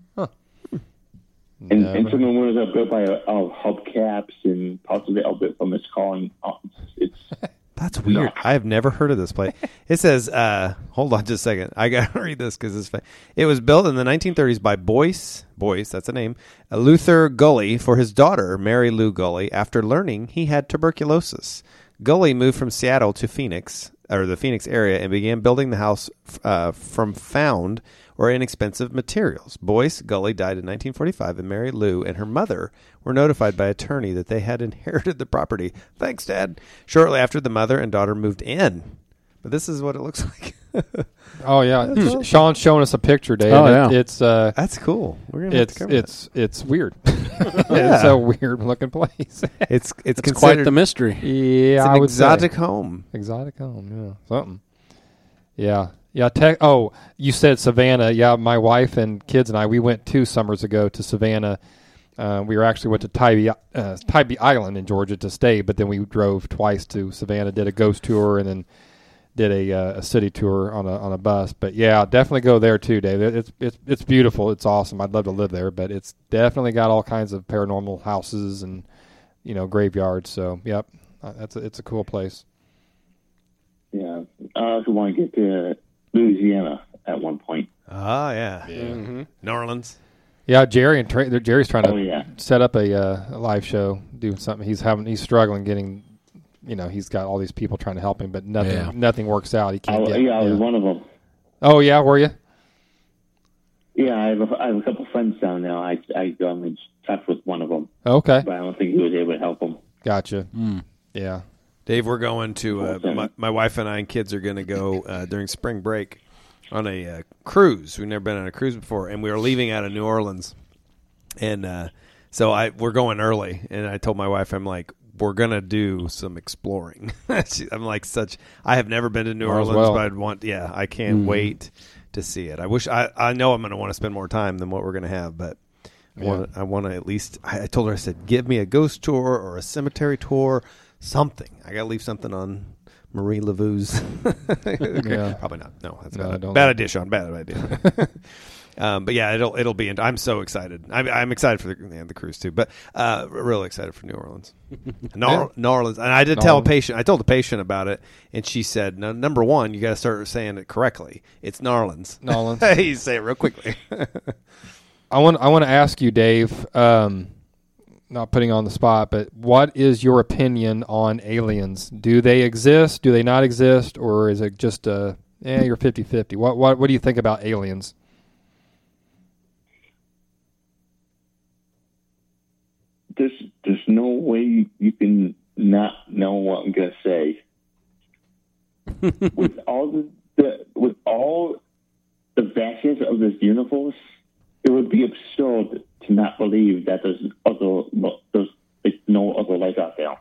Speaker 5: And,
Speaker 2: Never-
Speaker 5: and some of the windows are built by uh, hubcaps and parts of it are built from its calling. Uh, It's
Speaker 3: That's weird. I have never heard of this place. It says, uh, hold on just a second. I got to read this because it's fun. It was built in the nineteen thirties by Boyce, Boyce, that's a name, uh, Luther Gully for his daughter, Mary Lou Gully, after learning he had tuberculosis. Gully moved from Seattle to Phoenix, or the Phoenix area, and began building the house uh, from found or inexpensive materials. Boyce Gully died in nineteen forty-five, and Mary Lou and her mother were notified by attorney that they had inherited the property. Thanks, Dad. Shortly after, the mother and daughter moved in. But this is what it looks like.
Speaker 2: Oh yeah. Sh- Sean's showing us a picture, Dave.
Speaker 4: Oh,
Speaker 2: It-
Speaker 4: yeah.
Speaker 2: It's uh,
Speaker 3: That's cool. We're gonna have to
Speaker 2: it's
Speaker 3: cover
Speaker 2: it's it's weird. It's a weird looking place.
Speaker 3: that. it's it's
Speaker 4: It's quite
Speaker 3: considered
Speaker 4: the mystery.
Speaker 2: Yeah,
Speaker 3: it's
Speaker 2: I
Speaker 3: an
Speaker 2: would say.
Speaker 3: exotic home.
Speaker 2: Exotic home, yeah, something. Yeah, yeah. Te- oh, you said Savannah. Yeah, my wife and kids and I, we went two summers ago to Savannah. Uh, we were actually went to Tybee, uh, Tybee Island in Georgia to stay, but then we drove twice to Savannah, did a ghost tour, and then did a, uh, a city tour on a on a bus. But yeah, definitely go there too, Dave. It's it's it's beautiful. It's awesome. I'd love to live there, but it's definitely got all kinds of paranormal houses and you know graveyards. So yep, uh, that's a, it's a cool place.
Speaker 5: yeah. I also want to get to Louisiana at one point.
Speaker 3: Ah, yeah.
Speaker 2: Mm-hmm.
Speaker 3: New Orleans.
Speaker 2: Yeah, Jerry and Tra- Jerry's trying to
Speaker 5: Oh yeah.
Speaker 2: set up a, uh, a live show, doing something. He's having he's struggling getting, you know, he's got all these people trying to help him, but nothing
Speaker 4: Yeah.
Speaker 2: nothing works out. He
Speaker 5: I,
Speaker 2: can't get.
Speaker 5: yeah, I was
Speaker 2: yeah.
Speaker 5: one of them.
Speaker 2: Oh yeah, were you?
Speaker 5: Yeah, I have a, I have a couple friends down there. I I um, in touch with one of them,
Speaker 2: Okay,
Speaker 5: but I don't think he was able to help them.
Speaker 2: gotcha.
Speaker 4: Mm.
Speaker 2: Yeah.
Speaker 3: Dave, we're going to, uh,
Speaker 5: Okay.
Speaker 3: my, my wife and I and kids are going to go uh, during spring break on a uh, cruise. We've never been on a cruise before, and we are leaving out of New Orleans. And uh, so I we're going early, and I told my wife, I'm like, we're going to do some exploring. She- I'm like such, I have never been to New
Speaker 2: Might as
Speaker 3: Orleans,
Speaker 2: well.
Speaker 3: but I'd want, yeah, I can't
Speaker 4: Mm.
Speaker 3: wait to see it. I wish, I, I know I'm going to want to spend more time than what we're going to have, but I
Speaker 2: Yeah.
Speaker 3: want I want to at least, I, I told her, I said, give me a ghost tour or a cemetery tour, something. I got to leave something on Marie Laveau's.
Speaker 2: Yeah.
Speaker 3: Probably not. No, that's
Speaker 2: No,
Speaker 3: bad.
Speaker 2: don't
Speaker 3: Bad
Speaker 2: go.
Speaker 3: idea, Sean. Bad idea. um, but yeah, it'll it'll be. I'm so excited. I'm, I'm excited for the, yeah, the cruise too, but uh, really excited for New Orleans. New,
Speaker 2: Yeah.
Speaker 3: New Orleans, and I did tell a
Speaker 2: Orleans.
Speaker 3: patient. I told the patient about it, and she said, "No, number one, you got to start saying it correctly. It's New Orleans.
Speaker 2: New Orleans.
Speaker 3: You say it real quickly."
Speaker 2: I want I want to ask you, Dave. Um, not putting you on the spot, but what is your opinion on aliens? Do they exist? Do they not exist? Or is it just a, eh, you're fifty-fifty? What, what, what do you think about aliens?
Speaker 5: There's there's no way you can not know what I'm gonna say. with all the, the with all the vastness of this universe, it would be absurd to not believe that there's other there's like, no other life out there.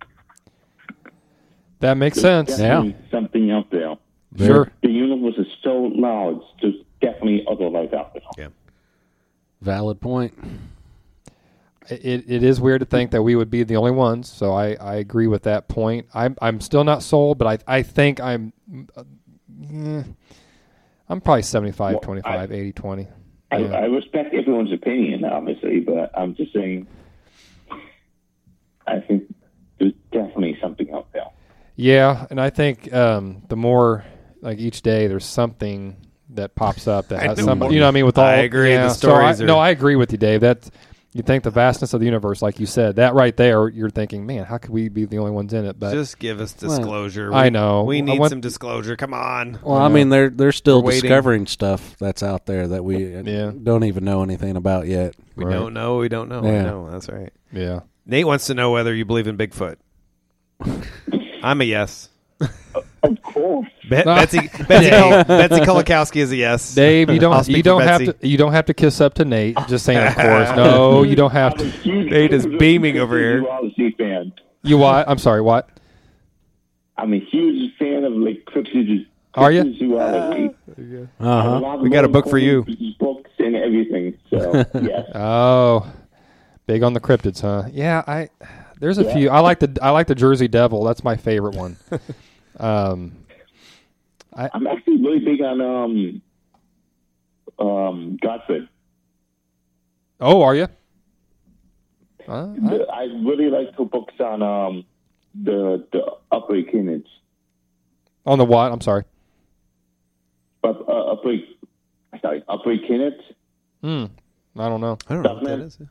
Speaker 2: That makes
Speaker 5: There's
Speaker 2: sense.
Speaker 5: definitely something out there.
Speaker 2: Sure.
Speaker 5: The universe is so large. There's definitely other life out there.
Speaker 3: Yeah.
Speaker 4: Valid point.
Speaker 2: It it is weird to think that we would be the only ones, so I, I agree with that point. I'm I'm still not sold, but I I think I'm uh, eh, I'm probably seventy-five twenty-five, eighty twenty.
Speaker 5: I,
Speaker 2: Yeah.
Speaker 5: I respect everyone's opinion, obviously, but I'm just saying. I think there's definitely something out there.
Speaker 2: Yeah, and I think um, the more like each day, there's something that pops up that
Speaker 3: I
Speaker 2: has
Speaker 3: know.
Speaker 2: some. You know what I mean? With all,
Speaker 3: I agree,
Speaker 2: Yeah,
Speaker 3: the
Speaker 2: so I-
Speaker 3: stories are-
Speaker 2: No, I agree with you, Dave. That you think the vastness of the universe, like you said, that right there, you're thinking, man, how could we be the only ones in it? But
Speaker 3: Just give us disclosure.
Speaker 2: I
Speaker 3: We-
Speaker 2: know.
Speaker 3: We
Speaker 2: I
Speaker 3: need
Speaker 2: want-
Speaker 3: some disclosure. Come on.
Speaker 4: Well, I mean, they're they're still
Speaker 3: We're waiting.
Speaker 4: discovering stuff that's out there that we
Speaker 2: Yeah.
Speaker 4: don't even know anything about yet.
Speaker 3: We
Speaker 2: Right.
Speaker 3: don't know. We don't know.
Speaker 4: Yeah.
Speaker 3: I know. That's right.
Speaker 2: yeah,
Speaker 3: Nate wants to know whether you believe in Bigfoot. I'm a yes.
Speaker 5: Of course.
Speaker 3: Be- Betsy Betsy, Kol- Betsy Kolakowski is a yes.
Speaker 2: Dave, you
Speaker 3: I'll
Speaker 2: don't
Speaker 3: speak
Speaker 2: you
Speaker 3: for
Speaker 2: don't have
Speaker 3: Betsy.
Speaker 2: to you don't have to kiss up to Nate. Just saying, of course. No, you don't have
Speaker 5: I'm a
Speaker 2: to.
Speaker 5: huge
Speaker 3: Nate is beaming over here.
Speaker 5: zoology fan.
Speaker 2: You what? I'm sorry. What?
Speaker 5: I'm a huge fan of like cryptid-
Speaker 2: Are you?
Speaker 5: cryptozoology.
Speaker 4: Uh huh.
Speaker 5: I love
Speaker 3: We got a book for you.
Speaker 5: Books and everything. So yes.
Speaker 2: Oh, big on the cryptids, huh? Yeah, I. There's a
Speaker 5: Yeah.
Speaker 2: few. I like the I like the Jersey Devil. That's my favorite one. um,
Speaker 5: I'm actually really big on um um Godfrey.
Speaker 2: oh, are you? Uh, I-
Speaker 5: The- I really like her books on um the the upgrade kids.
Speaker 2: on the what? I'm sorry.
Speaker 5: Up, uh, upgrade, sorry, upgrade kids.
Speaker 2: Hmm. I don't know.
Speaker 3: I don't know what that
Speaker 5: Duckman.
Speaker 3: is.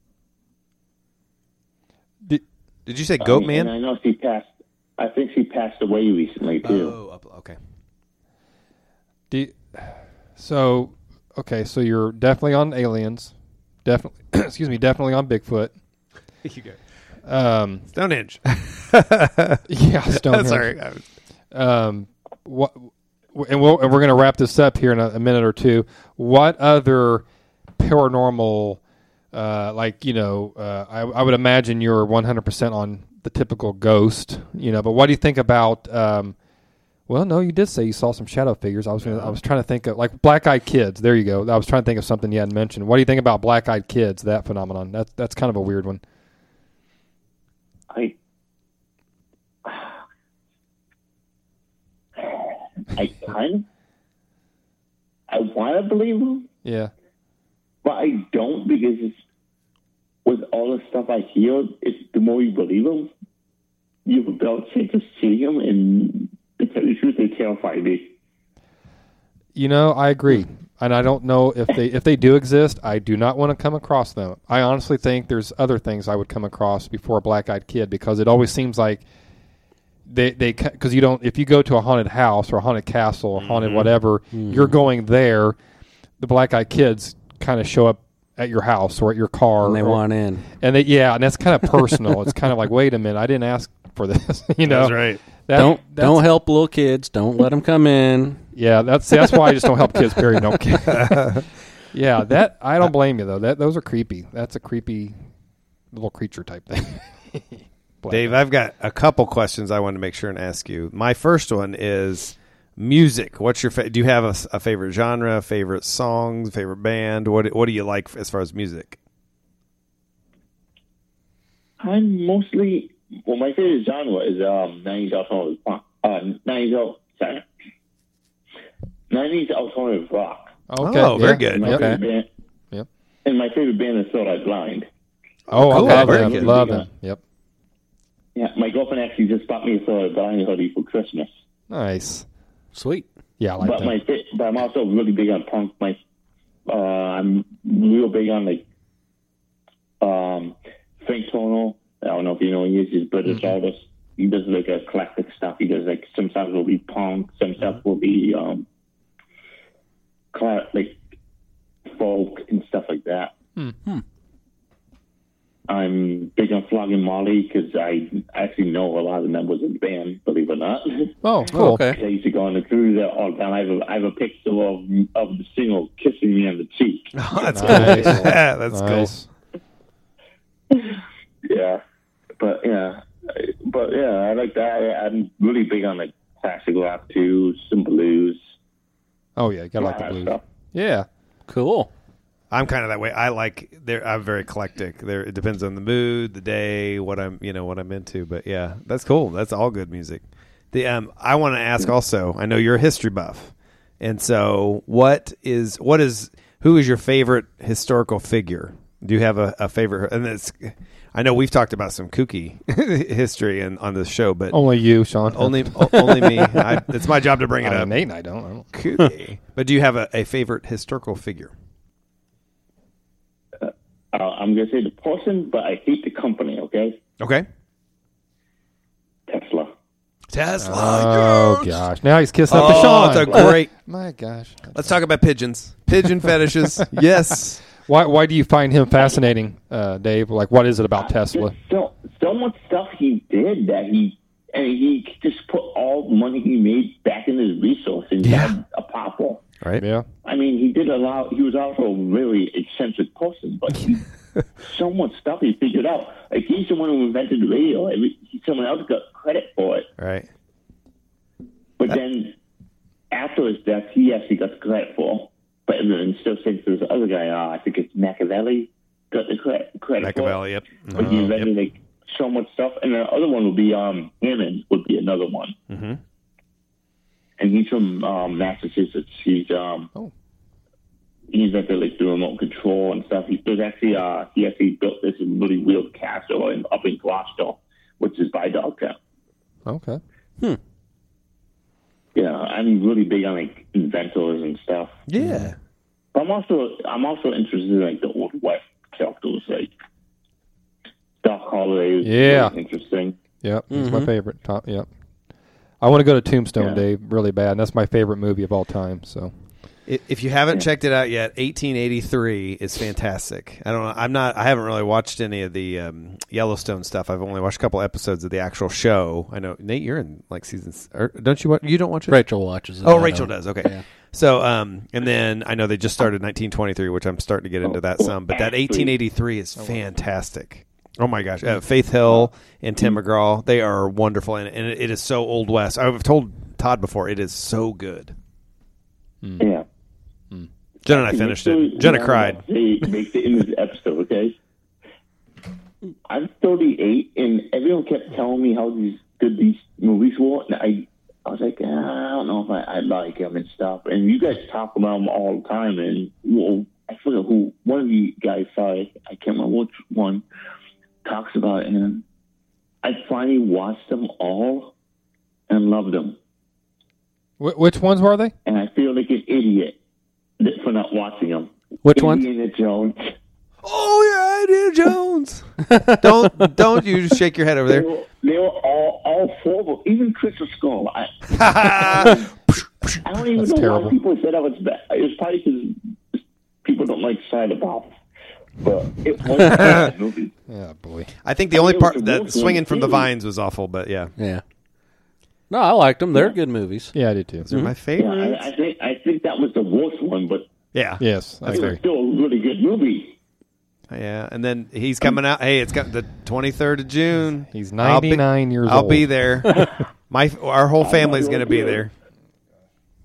Speaker 2: Did,
Speaker 3: Did you say Goat
Speaker 5: Um,
Speaker 3: Man?
Speaker 5: And I know she passed. I think she passed away recently too.
Speaker 3: Oh, up- okay.
Speaker 2: do, so okay. So you're definitely on aliens. Definitely. excuse me. Definitely on Bigfoot.
Speaker 3: You go.
Speaker 2: Um.
Speaker 3: Stonehenge.
Speaker 2: Yeah. Stonehenge.
Speaker 3: Sorry. I was-
Speaker 2: Um, what, and, we'll, and we're going to wrap this up here in a, a minute or two. What other paranormal, uh, like, you know, uh, I, I would imagine you're one hundred percent on the typical ghost, you know, but what do you think about, um, well, no, you did say you saw some shadow figures. I was gonna, I was trying to think of, like, black-eyed kids. There you go. I was trying to think of something you hadn't mentioned. What do you think about black-eyed kids, that phenomenon? That's, that's kind of a weird one.
Speaker 5: I. I kind of. I want to believe them,
Speaker 2: Yeah.
Speaker 5: but I don't because it's, with all the stuff I hear, it's the more you believe them, you have a better chance of seeing them, and to tell you the truth, they terrify me.
Speaker 2: You know, I agree, and I don't know if they if they do exist. I do not want to come across them. I honestly think there's other things I would come across before a black-eyed kid, because it always seems like they they because you don't if you go to a haunted house or a haunted castle or haunted whatever, you're going there. The black-eyed kids kind of show up at your house or at your car,
Speaker 4: And they
Speaker 2: or-
Speaker 4: want in.
Speaker 2: and they yeah, and that's kind of personal. It's kind of like, wait a minute, I didn't ask for this. you know,
Speaker 3: That's right.
Speaker 2: That-
Speaker 4: Don't
Speaker 2: that's-
Speaker 4: don't help little kids. Don't let them come in.
Speaker 2: Yeah, that's that's why I just don't help kids. Period. Don't kid. Yeah, that I don't blame you though. That those are creepy. That's a creepy little creature type thing. Black
Speaker 3: Dave, I've got a couple questions I want to make sure and ask you. My first one is music. What's your fa- do you have a, a favorite genre, favorite songs, favorite band? What what do you like as far as music?
Speaker 5: I'm mostly well. My favorite genre is um nineties alternative punk. Uh, nineties, oh, sorry. nineties alternative rock.
Speaker 2: Okay.
Speaker 3: Oh, very
Speaker 2: yeah.
Speaker 3: good.
Speaker 5: And my
Speaker 2: Yep.
Speaker 5: favorite band,
Speaker 2: Yep.
Speaker 5: and my favorite band is Third Eye Blind.
Speaker 2: Oh,
Speaker 3: Cool.
Speaker 2: I love
Speaker 3: Very
Speaker 2: them.
Speaker 3: good.
Speaker 2: Love them. Yep.
Speaker 5: Yeah, my girlfriend actually just bought me a Third Eye Blind hoodie for Christmas.
Speaker 2: Nice.
Speaker 4: Sweet.
Speaker 2: Yeah, I like
Speaker 5: but
Speaker 2: them.
Speaker 5: my fa- but I'm also really big on punk. My uh, I'm real big on like um, Frank Tonal. I don't know if you know him. He's a British
Speaker 2: Mm-hmm.
Speaker 5: artist. He does like eclectic stuff. He does like sometimes will be punk, some stuff will be um, cla- like folk and stuff like that.
Speaker 2: Hmm.
Speaker 5: I'm big on Flogging Molly because I actually know a lot of the members of the band, believe it or not.
Speaker 2: Oh, cool.
Speaker 4: Okay.
Speaker 5: I used to go on the cruise there all the time. I have a, I have a picture of of the single kissing me on the cheek.
Speaker 3: Oh, that's
Speaker 2: Nice.
Speaker 3: cool. That's
Speaker 2: Nice.
Speaker 5: Yeah, but yeah, but yeah, I like that. I, I'm really big on like classic rock too, some blues.
Speaker 2: Oh yeah, you gotta like the
Speaker 5: all that
Speaker 2: blues.
Speaker 5: stuff.
Speaker 2: Yeah.
Speaker 4: Cool.
Speaker 3: I'm kind of that way. I like. There, I'm very eclectic. There, it depends on the mood, the day, what I'm, you know, what I'm into. But yeah, that's cool. That's all good music. The um, I want to ask also. I know you're a history buff, and so what is what is who is your favorite historical figure? Do you have a, a favorite? And it's, I know we've talked about some kooky history and on this show, but
Speaker 2: Only you, Sean.
Speaker 3: only o- only me. I, it's my job to bring it
Speaker 2: Uh,
Speaker 3: up.
Speaker 2: Nate and I don't. I don't.
Speaker 3: Kooky. But do you have a, a favorite historical figure?
Speaker 5: Uh, I'm gonna say the person, but I hate the company. Okay,
Speaker 3: Okay.
Speaker 5: Tesla.
Speaker 3: Tesla.
Speaker 2: Oh gosh! Now he's kissing up to
Speaker 3: Oh,
Speaker 2: Sean.
Speaker 3: it's a great.
Speaker 2: My gosh.
Speaker 3: Let's talk about pigeons. Pigeon fetishes. Yes.
Speaker 2: Why? Why do you find him fascinating, uh, Dave? Like, what is it about Tesla?
Speaker 5: Just so so much stuff he did that he and he just put all the money he made back in his resource and
Speaker 3: Yeah.
Speaker 5: got a powerful.
Speaker 3: Right.
Speaker 2: Yeah.
Speaker 5: I mean, he did a lot. He was also a really eccentric person, but he, so much stuff he figured out. Like he's the one who invented the radio. Every, someone else got credit for it,
Speaker 3: Right.
Speaker 5: but then after his death, he actually got the credit for. But then still thinks there's the other guy. Uh, I think it's Machiavelli got the credit credit
Speaker 3: Machiavelli. Yep.
Speaker 5: for. But he
Speaker 3: Mhm.
Speaker 5: invented like so much stuff, and the other one would be um Hammond would be another one.
Speaker 3: Mm-hmm.
Speaker 5: And he's from um, Massachusetts. He's um,
Speaker 2: Oh.
Speaker 5: he's at the like the remote control and stuff. He there's actually uh, he actually built this really weird castle in, up in Gloucester, which is by Dogtown.
Speaker 2: Okay.
Speaker 5: Yeah, I'm really big on like inventors and stuff.
Speaker 3: Yeah.
Speaker 5: But I'm also I'm also interested in like the old West characters, like Doc Holliday. Is
Speaker 2: Yeah.
Speaker 5: really interesting.
Speaker 2: Yep. He's my
Speaker 4: Mhm.
Speaker 2: favorite. Top. Yep. I want to go to Tombstone,
Speaker 5: Yeah.
Speaker 2: Dave, really bad. And that's my favorite movie of all time. So.
Speaker 3: I- If you haven't checked it out yet, eighteen eighty-three is fantastic. I don't know. I'm not. I haven't really watched any of the um, Yellowstone stuff. I've only watched a couple episodes of the actual show. I know Nate, you're in like seasons. Or don't you watch? You don't watch it?
Speaker 4: Rachel watches it.
Speaker 3: Oh,
Speaker 4: I
Speaker 3: Rachel
Speaker 4: don't.
Speaker 3: does. Okay.
Speaker 4: Yeah.
Speaker 3: So, um, and then I know they just started nineteen twenty-three, which I'm starting to get into that some. But that eighteen eighty-three is fantastic. Oh my gosh, uh, Faith Hill and Tim McGraw, they are wonderful, and, and it is so Old West. I've told Todd before, it is so good.
Speaker 5: Yeah.
Speaker 3: Jen and I finished it. Jenna cried.
Speaker 5: They make it in this episode, okay? I'm thirty-eight, and everyone kept telling me how these good these movies were, and I, I was like, ah, I don't know if I, I like them and stuff. And you guys talk about them all the time, and well, I forget who one of you guys saw it. I can't remember which one talks about it, and I finally watched them all and loved them.
Speaker 2: Wh- which ones were they?
Speaker 5: And I feel like an idiot for not watching them.
Speaker 4: Which ones?
Speaker 5: Indiana Jones.
Speaker 3: Oh yeah, Indiana Jones. don't don't you shake your head over
Speaker 5: They
Speaker 3: there.
Speaker 5: were, they were all all four of them, even Crystal Skull. I, I don't even
Speaker 2: That's
Speaker 5: know
Speaker 2: terrible.
Speaker 5: why people said I was bad. It was probably because people don't like Shia LaBeouf. But it was a bad movie.
Speaker 2: Oh boy.
Speaker 3: I think the
Speaker 5: I
Speaker 3: only
Speaker 5: mean, it was
Speaker 3: part
Speaker 5: the
Speaker 3: that
Speaker 5: worst
Speaker 3: swinging
Speaker 5: one,
Speaker 3: from the
Speaker 5: too.
Speaker 3: vines was awful, but yeah,
Speaker 4: Yeah. No, I liked them. They're good movies.
Speaker 2: Yeah, I did too.
Speaker 3: those are my
Speaker 5: Yeah,
Speaker 3: favorites.
Speaker 5: I, I think I think that was the worst one, but
Speaker 3: Yeah,
Speaker 2: Yes, I
Speaker 3: That's
Speaker 5: it was
Speaker 2: agree.
Speaker 5: still a really good movie.
Speaker 3: yeah. And then he's coming out. Hey, it's got the twenty-third of June.
Speaker 2: He's
Speaker 3: I'll be-
Speaker 2: ninety-nine years
Speaker 3: I'll
Speaker 2: old.
Speaker 3: be there. My our whole family's going to be there.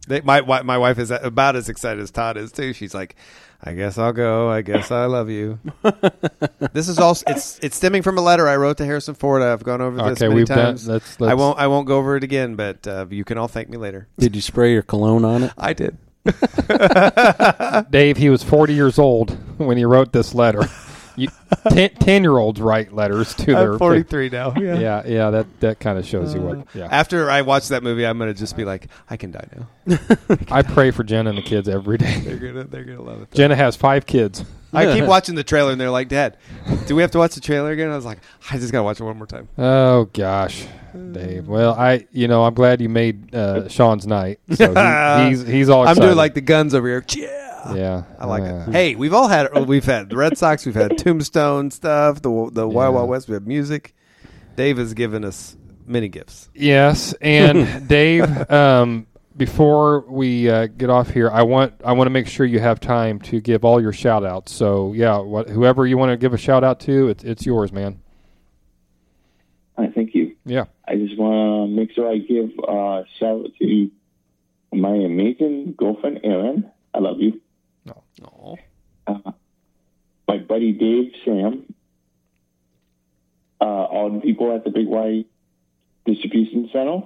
Speaker 3: They, my wi- my wife is about as excited as Todd is too. She's like, I guess I'll go. I guess I love you. This is all. It's it's stemming from a letter I wrote to Harrison Ford. I've gone over this
Speaker 2: Okay,
Speaker 3: many
Speaker 2: we've
Speaker 3: times.
Speaker 2: done. Let's, let's,
Speaker 3: I won't. I won't go over it again. But uh, you can all thank me later.
Speaker 4: Did you spray your cologne on it?
Speaker 3: I did.
Speaker 2: Dave, he was forty years old when he wrote this letter. You, ten, ten-year-olds write letters to their.
Speaker 3: I'm forty-three now. Yeah.
Speaker 2: Yeah, yeah. That that kind of shows you what. Yeah.
Speaker 3: After I watch that movie, I'm gonna just be like, I can die now.
Speaker 2: I pray for Jenna and the kids every day.
Speaker 3: They're gonna. They're gonna love it.
Speaker 2: Jenna has five kids.
Speaker 3: I keep watching the trailer, and they're like, "Dad, do we have to watch the trailer again?" I was like, "I just gotta watch it one more time."
Speaker 2: Oh gosh, Dave. Well, I, you know, I'm glad you made uh, Sean's night. So he, he's he's all.
Speaker 3: I'm
Speaker 2: Excited.
Speaker 3: doing like the guns over here. Yeah.
Speaker 2: Yeah,
Speaker 3: I like
Speaker 2: uh,
Speaker 3: it. Hey, we've all had we've had the Red Sox, we've had Tombstone stuff, the the Wild
Speaker 2: Yeah.
Speaker 3: Wild West. We have music. Dave has given us many gifts.
Speaker 2: Yes, and Dave. Um, before we uh, get off here, I want I want to make sure you have time to give all your shout outs. So yeah, what, whoever you want to give a shout out to, it's it's yours, man.
Speaker 5: All right, thank you.
Speaker 2: Yeah.
Speaker 5: I just want to make sure I give uh, shout out to my amazing girlfriend, Erin. I love you.
Speaker 3: No.
Speaker 5: Uh, my buddy Dave, Sam, uh, all the people at the Big Y Distribution Center,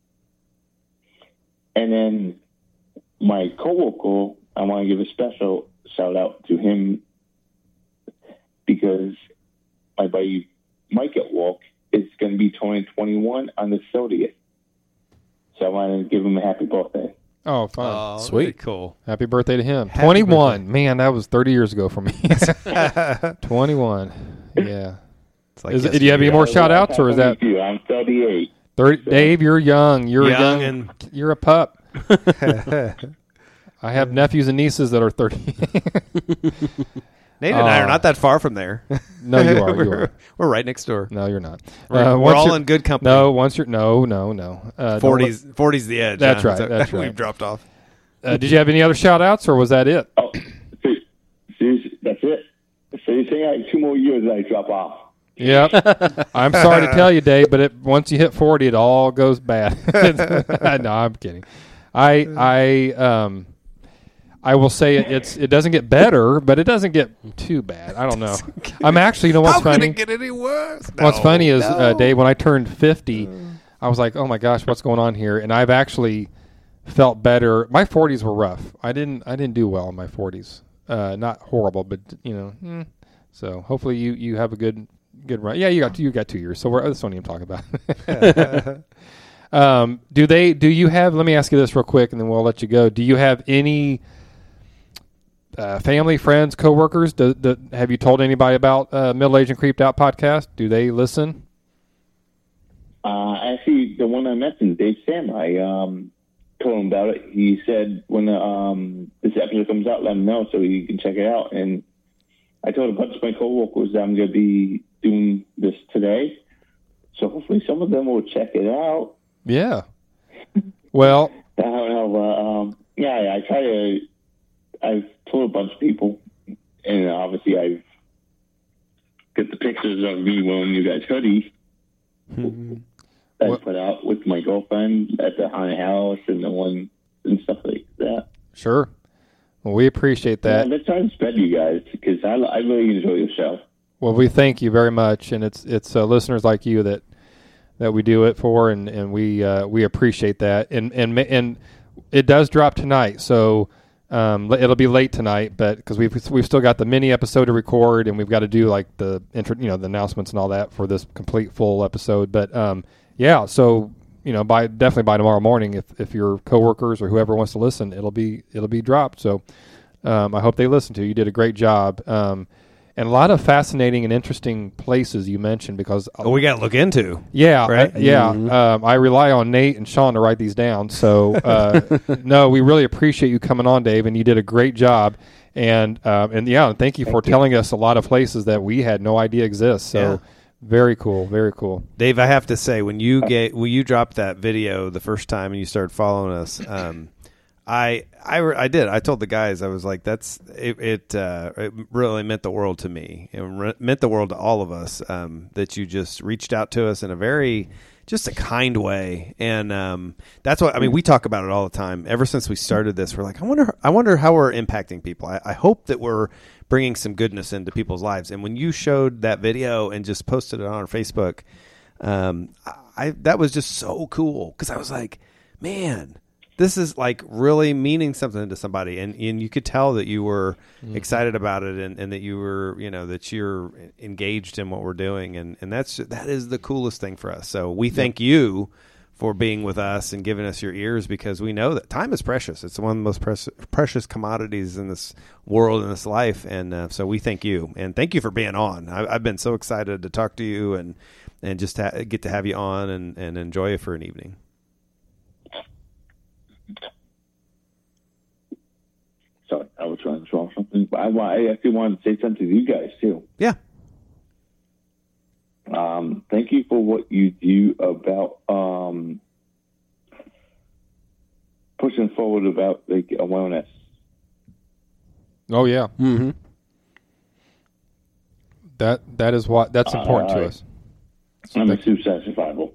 Speaker 5: and then my coworker. I want to give a special shout out to him because my buddy Mike at work is going to be turning twenty-one on the thirtieth. So I want to give him a happy birthday.
Speaker 2: Oh, fun.
Speaker 3: Oh,
Speaker 4: Sweet.
Speaker 3: very cool.
Speaker 2: Happy birthday to him.
Speaker 3: Happy
Speaker 2: twenty-one. Man, that was thirty years ago for me. twenty-one. Yeah.
Speaker 3: It's like
Speaker 2: Is it, do you have any more shout outs or is that
Speaker 5: You. I'm thirty-eight.
Speaker 2: thirty? Dave, you're young. You're
Speaker 3: Young
Speaker 2: young.
Speaker 3: and-
Speaker 2: You're a pup. I have nephews and nieces that are thirty.
Speaker 3: Nate and I are
Speaker 2: Uh,
Speaker 3: not that far from there.
Speaker 2: No, you are. You
Speaker 3: we're,
Speaker 2: are.
Speaker 3: we're right next door.
Speaker 2: No, you're not.
Speaker 3: We're,
Speaker 2: Uh,
Speaker 3: we're
Speaker 2: once
Speaker 3: all
Speaker 2: you're-
Speaker 3: in good company.
Speaker 2: No, once you're no, no, no. Uh, don't
Speaker 3: forties, forties the edge.
Speaker 2: That's
Speaker 3: huh?
Speaker 2: right,
Speaker 3: So
Speaker 2: that's right.
Speaker 3: We've dropped off.
Speaker 2: let- Uh, did you have any other shout outs or was that it?
Speaker 5: Oh, see, see, that's it. So you're saying I have two more years that I drop off.
Speaker 2: Yep. I'm sorry to tell you, Dave, but it, once you hit forty, it all goes bad. No, I'm kidding. I I um I will say it, it's it doesn't get better, but it doesn't get too bad. I don't know. I'm actually, you know what's
Speaker 3: How
Speaker 2: funny?
Speaker 3: could it get any worse?
Speaker 2: What's
Speaker 3: No,
Speaker 2: funny is, uh,
Speaker 3: no.
Speaker 2: Dave, when I turned fifty, I was like, oh my gosh, what's going on here? And I've actually felt better. My forties were rough. I didn't I didn't do well in my forties. Uh, not horrible, but you know. Mm. So hopefully you, you have a good good run. Yeah, you got you got two years. So we're that's what I'm talking about. um, do they? Do you have? Let me ask you this real quick, and then we'll let you go. Do you have any uh, family, friends, coworkers? Do, do, have you told anybody about uh, Middle Aged and Creeped Out podcast? Do they listen?
Speaker 5: Uh, actually, the one I mentioned, Dave Sam, I um, told him about it. He said when um, this episode comes out, let him know so he can check it out. And I told a bunch of my coworkers that I'm going to be doing this today. So hopefully some of them will check it out.
Speaker 2: Yeah. Well,
Speaker 5: I don't know. Uh, um, yeah, I try to. I've told a bunch of people, and obviously I've got the pictures of me wearing you guys hoodie that I put out with my girlfriend at the haunted house and the one and stuff like that.
Speaker 2: sure. Well, we appreciate that.
Speaker 5: Yeah, let's try to spread you guys because I, I really enjoy your show.
Speaker 2: Well, we thank you very much, and it's it's uh, listeners like you that that we do it for, and and we uh, we appreciate that. And and ma- and it does drop tonight, so um, l- it'll be late tonight, but because we've we've still got the mini episode to record, and we've got to do like the intro, you know, the announcements and all that for this complete full episode. But um, yeah, so you know, by definitely by tomorrow morning, if if your coworkers or whoever wants to listen, it'll be it'll be dropped. So um, I hope they listen to you. You did a great job. Um, And a lot of fascinating and interesting places you mentioned because
Speaker 3: Oh, we got to look into.
Speaker 2: yeah,
Speaker 3: Right?
Speaker 2: I, yeah. Um, I rely on Nate and Sean to write these down. So uh, no, we really appreciate you coming on, Dave, and you did a great job. And um, and yeah, and thank you for telling us a lot of places that we had no idea exist. So
Speaker 3: Yeah.
Speaker 2: very cool, very cool.
Speaker 3: Dave, I have to say, when you get when you dropped that video the first time and you started following us, um, I, I, I did. I told the guys, I was like, that's it. It, uh, it really meant the world to me. It re- meant the world to all of us um, that you just reached out to us in a very, just a kind way. And um, that's what I mean. We talk about it all the time. Ever since we started this, we're like, I wonder, I wonder how we're impacting people. I, I hope that we're bringing some goodness into people's lives. And when you showed that video and just posted it on our Facebook, um, I that was just so cool because I was like, man. This is like really meaning something to somebody, and, and you could tell that you were mm-hmm. excited about it, and, and that you were, you know, that you're engaged in what we're doing, and, and that's that is the coolest thing for us. So we thank yep. you for being with us and giving us your ears, because we know that time is precious. It's one of the most precious, precious commodities in this world, in this life, and uh, so we thank you, and thank you for being on. I, I've been so excited to talk to you and and just ha- get to have you on and, and enjoy it for an evening.
Speaker 5: Sorry, I was trying to draw something. But I, I actually wanted to say something to you guys, too.
Speaker 3: Yeah.
Speaker 5: Um, thank you for what you do about um, pushing forward about like awareness.
Speaker 2: Oh, yeah.
Speaker 4: Mm-hmm.
Speaker 2: That That is what, that's important uh, to us.
Speaker 5: I'm a suicide survivor.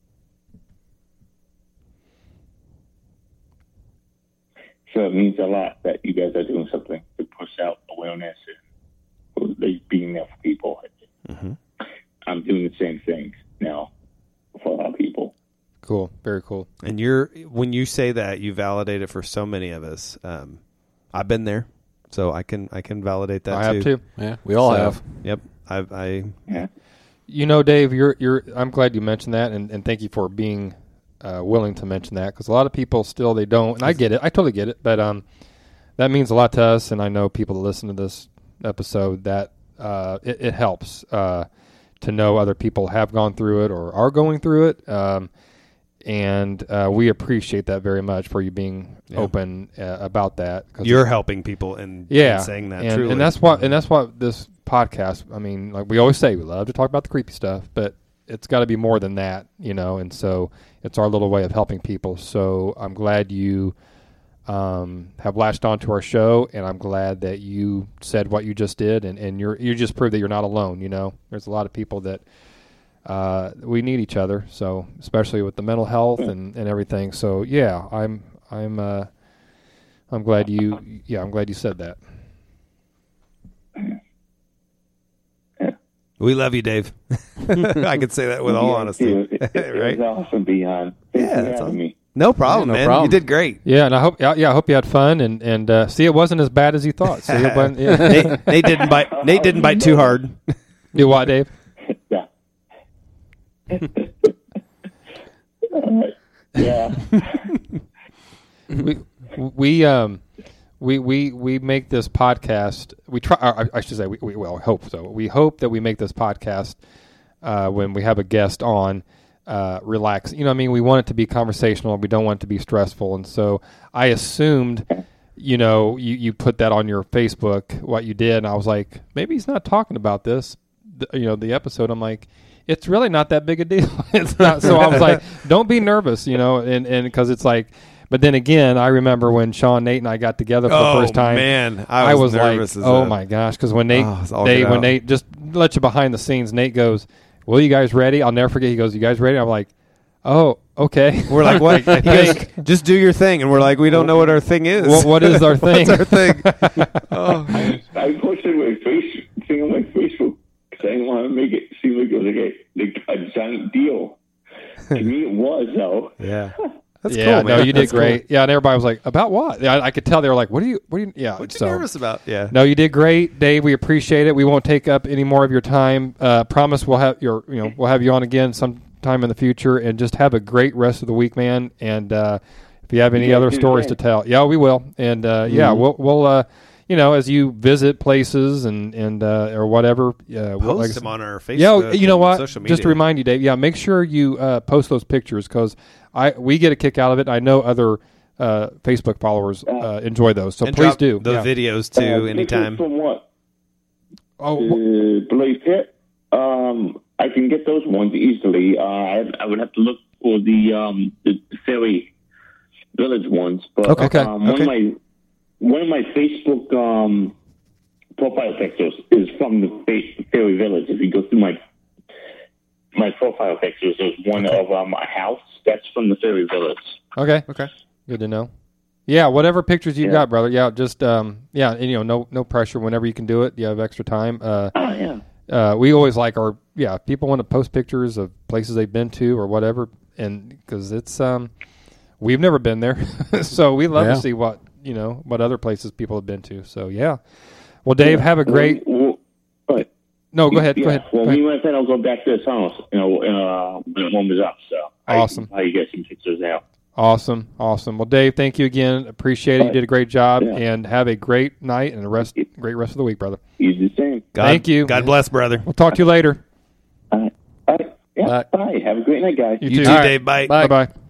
Speaker 5: So it means a lot that you guys are doing something to push out awareness and like, being there for people.
Speaker 3: Mm-hmm.
Speaker 5: I'm doing the same thing now for a lot of people.
Speaker 2: Cool. Very cool.
Speaker 3: And you're when you say that, you validate it for so many of us. Um, I've been there, so I can I can validate that
Speaker 2: I
Speaker 3: too.
Speaker 2: have too.
Speaker 4: Yeah, we all
Speaker 3: so,
Speaker 4: have.
Speaker 3: Yep. I, I
Speaker 5: yeah.
Speaker 2: You know, Dave, you're you're. I'm glad you mentioned that, and, and thank you for being uh, willing to mention that, because a lot of people still they don't, and I get it. I totally get it, but um, that means a lot to us, and I know people that listen to this episode that uh, it, it helps uh, to know other people have gone through it or are going through it, um, and uh, we appreciate that very much for you being yeah. open uh, about that.
Speaker 3: You're helping people and
Speaker 2: yeah,
Speaker 3: saying that
Speaker 2: and,
Speaker 3: truly,
Speaker 2: and that's what and that's what this podcast. I mean, like we always say, we love to talk about the creepy stuff, but it's got to be more than that, you know. And so it's our little way of helping people. So I'm glad you um, have latched onto our show, and I'm glad that you said what you just did, and, and you're you just proved that you're not alone. You know, there's a lot of people that uh, we need each other. So especially with the mental health and, and everything. So yeah, I'm I'm uh, I'm glad you yeah I'm glad you said that.
Speaker 3: We love you, Dave. I can say that with all
Speaker 5: yeah,
Speaker 3: honesty.
Speaker 5: It, it,
Speaker 3: right?
Speaker 5: It was awesome being on. Thanks
Speaker 3: yeah,
Speaker 5: for
Speaker 3: that's
Speaker 5: having
Speaker 3: awesome.
Speaker 5: me.
Speaker 3: No problem,
Speaker 4: yeah, no
Speaker 3: man.
Speaker 4: problem.
Speaker 3: You did great.
Speaker 2: Yeah, and I hope yeah, I hope you had fun, and and uh, see, it wasn't as bad as you thought. See, it wasn't, yeah.
Speaker 3: Nate, Nate didn't bite. Nate didn't bite too hard.
Speaker 2: Do what, Dave?
Speaker 5: Yeah. uh, yeah.
Speaker 2: we we um. We, we we make this podcast. We try. I, I should say. We, we well hope so. We hope that we make this podcast uh, when we have a guest on uh, relax. You know, what I mean, we want it to be conversational. We don't want it to be stressful. And so I assumed, you know, you, you put that on your Facebook what you did, and I was like, maybe he's not talking about this. The, you know, the episode. I'm like, it's really not that big a deal. It's not. So I was like, don't be nervous. You know, and and because it's like. But then again, I remember when Sean, Nate, and I got together for
Speaker 3: oh,
Speaker 2: the first time.
Speaker 3: man, I was,
Speaker 2: I was
Speaker 3: nervous
Speaker 2: like,
Speaker 3: as
Speaker 2: "Oh
Speaker 3: a,
Speaker 2: my gosh!" Because when Nate,
Speaker 3: oh,
Speaker 2: they, when Nate just let you behind the scenes, Nate goes, "Well, you guys ready?" I'll never forget. He goes, "You guys ready?" I'm like, "Oh, okay."
Speaker 3: We're like, "What?"
Speaker 2: I think,
Speaker 3: goes, just do your thing, and we're like, "We don't know what our thing is."
Speaker 2: What, what is our thing?
Speaker 3: What's our thing? oh,
Speaker 5: I, I posted my face thing on my Facebook because I didn't want to make it seem like it was like a, like a giant deal. To me, it was though.
Speaker 3: Yeah. That's
Speaker 2: yeah,
Speaker 3: cool, man.
Speaker 2: no, you did
Speaker 3: That's
Speaker 2: great.
Speaker 3: Cool.
Speaker 2: Yeah, and everybody was like, "About what?" Yeah, I, I could tell they were like, "What are you? What are you?" Yeah,
Speaker 3: what you
Speaker 2: so,
Speaker 3: nervous about? Yeah,
Speaker 2: no, you did great, Dave. We appreciate it. We won't take up any more of your time. Uh, promise we'll have your, you know, we'll have you on again sometime in the future, and just have a great rest of the week, man. And uh, if you have any
Speaker 5: yeah,
Speaker 2: other stories to tell, yeah, we will. And uh, mm-hmm. yeah, we'll we'll. Uh, You know, as you visit places and and uh, or whatever, uh,
Speaker 3: post
Speaker 2: we'll, like,
Speaker 3: them on our Facebook.
Speaker 2: Yeah, you know what?
Speaker 3: Social media.
Speaker 2: Just to remind you, Dave. Yeah, make sure you uh, post those pictures because I we get a kick out of it. I know other uh, Facebook followers uh, enjoy those, so
Speaker 3: and
Speaker 2: please do
Speaker 3: those
Speaker 2: yeah.
Speaker 3: videos too.
Speaker 5: Uh,
Speaker 3: anytime.
Speaker 5: From what?
Speaker 2: Oh,
Speaker 5: uh, Blaze Pit. Um, I can get those ones easily. Uh, I, I would have to look for the um the ferry Village ones, but
Speaker 3: Okay.
Speaker 2: Okay.
Speaker 5: Um, one
Speaker 3: Okay.
Speaker 5: of my one of my Facebook um, profile pictures is from the fa- Fairy Village. If you go through my my profile pictures, there's one
Speaker 3: Okay.
Speaker 5: of um, a house that's from the Fairy Village.
Speaker 2: Okay.
Speaker 3: Okay.
Speaker 2: Good to know. Yeah, whatever pictures you've
Speaker 5: Yeah.
Speaker 2: got, brother. Yeah, just um, yeah, and, you know, no no pressure. Whenever you can do it, you have extra time. Uh,
Speaker 5: Oh yeah.
Speaker 2: uh, we always like our yeah. People want to post pictures of places they've been to or whatever, and because it's um, we've never been there, so we love
Speaker 4: Yeah.
Speaker 2: to see what you know what other places people have been to. So yeah. Well, Dave, have a great.
Speaker 5: Well, well,
Speaker 2: No, go ahead.
Speaker 5: yeah,
Speaker 2: Go ahead.
Speaker 5: Well,
Speaker 2: Go
Speaker 5: me
Speaker 2: ahead.
Speaker 5: and my friend, I'll go back to his house, you know, uh, when it warms up. So
Speaker 2: Awesome.
Speaker 5: I, I get some pictures out.
Speaker 2: Awesome, awesome. Well, Dave, thank you again. Appreciate it. You did a great job,
Speaker 5: Yeah.
Speaker 2: and have a great night and a rest, great rest of the week, brother.
Speaker 5: You do the same.
Speaker 3: God,
Speaker 2: Thank you.
Speaker 3: God bless, brother.
Speaker 2: We'll talk to you later.
Speaker 5: All right. All right. Yeah.
Speaker 4: Bye.
Speaker 5: Bye. Have a great night, guys.
Speaker 2: You,
Speaker 3: You
Speaker 2: too.
Speaker 3: too,
Speaker 2: All right.
Speaker 3: Dave. Bye.
Speaker 4: Bye.
Speaker 2: Bye bye.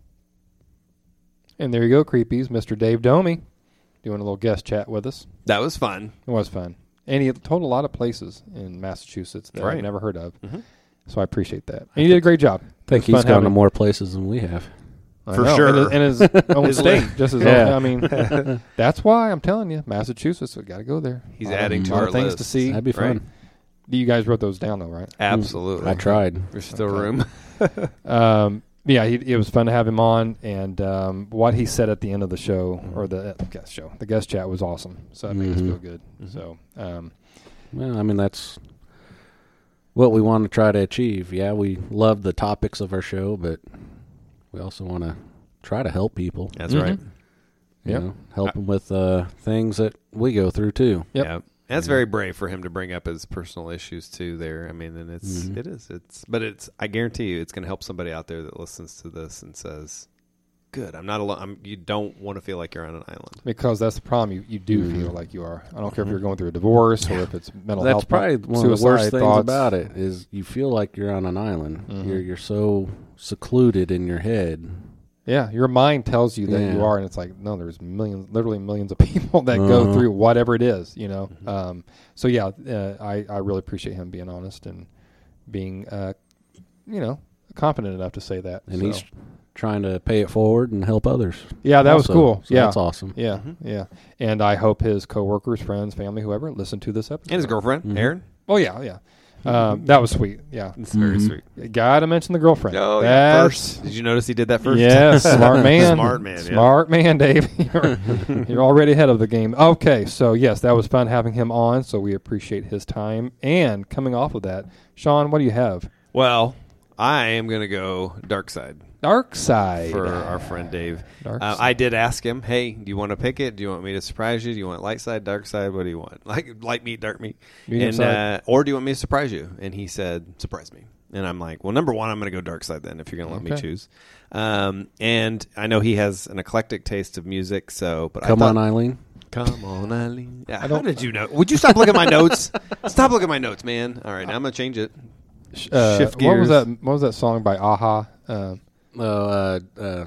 Speaker 2: And there you go, creepies. Mister Dave Domi doing a little guest chat with us.
Speaker 3: That was fun.
Speaker 2: It was fun. And he told a lot of places in Massachusetts that
Speaker 3: Right.
Speaker 2: I've never heard of.
Speaker 3: Mhm.
Speaker 2: So I appreciate that. And he did a great job.
Speaker 4: I think
Speaker 2: It was
Speaker 4: he's
Speaker 2: fun
Speaker 4: gone to
Speaker 2: having-
Speaker 4: more places than we have.
Speaker 2: I
Speaker 3: For
Speaker 2: know.
Speaker 3: sure.
Speaker 2: And his, and his own
Speaker 3: His
Speaker 2: state.
Speaker 3: li-
Speaker 2: Just his
Speaker 4: Yeah.
Speaker 2: own. I mean, that's why I'm telling you, Massachusetts, we got to go there.
Speaker 3: He's
Speaker 2: A lot of-
Speaker 3: adding to
Speaker 2: lot
Speaker 3: our
Speaker 2: of things
Speaker 3: list.
Speaker 2: to see.
Speaker 4: That'd be
Speaker 3: Right.
Speaker 4: fun.
Speaker 2: You guys wrote those down, though, right?
Speaker 3: Absolutely.
Speaker 4: I tried.
Speaker 3: There's still
Speaker 2: Okay.
Speaker 3: room.
Speaker 2: Um, yeah, he, it was fun to have him on, and um, what he said at the end of the show, or the uh, guest show, the guest chat was awesome. So that made us
Speaker 4: Mhm.
Speaker 2: feel good. So, um,
Speaker 4: Well, I mean, that's what we want to try to achieve. Yeah, we love the topics of our show, but we also want to try to help people.
Speaker 3: That's
Speaker 2: Mhm.
Speaker 3: right.
Speaker 4: You
Speaker 2: Yep.
Speaker 4: know, help them with uh, things that we go through too.
Speaker 2: Yep.
Speaker 3: Yeah. That's very brave for him to bring up his personal issues too. There, I mean, and it's
Speaker 4: Mhm.
Speaker 3: it is it's, but it's I guarantee you, it's going to help somebody out there that listens to this and says, "Good, I'm not alone." I'm, you don't want to feel like you're on an island.
Speaker 2: because that's the problem. You, you do
Speaker 4: Mhm.
Speaker 2: feel like you are. I don't care if you're going through a divorce or if it's mental
Speaker 4: That's
Speaker 2: health.
Speaker 4: probably one of the
Speaker 2: suicide
Speaker 4: worst things
Speaker 2: thoughts.
Speaker 4: about it is you feel like you're on an island.
Speaker 2: Mhm.
Speaker 4: You're you're so secluded in your head.
Speaker 2: Yeah, your mind tells you that
Speaker 4: Yeah.
Speaker 2: you are, and it's like, no, there's millions, literally millions of people that go
Speaker 4: Uh-huh.
Speaker 2: through whatever it is, you know.
Speaker 3: Mhm.
Speaker 2: Um, so yeah, uh, I I really appreciate him being honest and being, uh, you know, confident enough to say that.
Speaker 4: And
Speaker 2: So,
Speaker 4: he's trying to pay it forward and help others.
Speaker 2: yeah, that was
Speaker 4: also.
Speaker 2: cool.
Speaker 4: So
Speaker 2: yeah,
Speaker 4: that's awesome.
Speaker 2: yeah,
Speaker 3: Mhm.
Speaker 2: yeah. And I hope his coworkers, friends, family, whoever, listen to this episode.
Speaker 3: And his girlfriend,
Speaker 4: Mhm.
Speaker 3: Aaron.
Speaker 2: Oh yeah, yeah. Um, that was sweet. Yeah,
Speaker 3: It's very
Speaker 4: Mhm.
Speaker 3: sweet.
Speaker 2: gotta mention the girlfriend.
Speaker 3: Oh, yeah.
Speaker 2: That's
Speaker 3: First, did you notice he did that first?
Speaker 2: yes, smart man.
Speaker 3: Smart man. yeah.
Speaker 2: Smart man, Dave. you're, you're already ahead of the game. Okay, so yes, that was fun having him on. So we appreciate his time. And coming off of that, Sean, what do you have?
Speaker 3: Well, I am going to go dark side
Speaker 2: Dark Side
Speaker 3: for our friend Dave.
Speaker 2: Dark
Speaker 3: Uh,
Speaker 2: Side.
Speaker 3: I did ask him, "Hey, do you want to pick it? Do you want me to surprise you? Do you want light side, dark side? What do you want? Like light meat, dark meat,
Speaker 2: Medium
Speaker 3: and
Speaker 2: side.
Speaker 3: uh, or do you want me to surprise you?" And he said, "Surprise me." And I'm like, "Well, number one, I'm going to go dark side then. If you're going to let me
Speaker 2: Okay.
Speaker 3: choose." Um, and I know he has an eclectic taste of music, so but
Speaker 4: Come
Speaker 3: I
Speaker 4: on,
Speaker 3: thought,
Speaker 4: Eileen.
Speaker 3: come on, Eileen. Yeah,
Speaker 2: I
Speaker 3: how
Speaker 2: don't-
Speaker 3: did you know? Would you stop looking at my notes? Stop looking at my notes, man. All right, now I'm going to change it.
Speaker 2: Uh,
Speaker 3: shift
Speaker 2: What was
Speaker 3: gears.
Speaker 2: that? What was that song by Aha? Uh,
Speaker 4: Oh, uh, uh,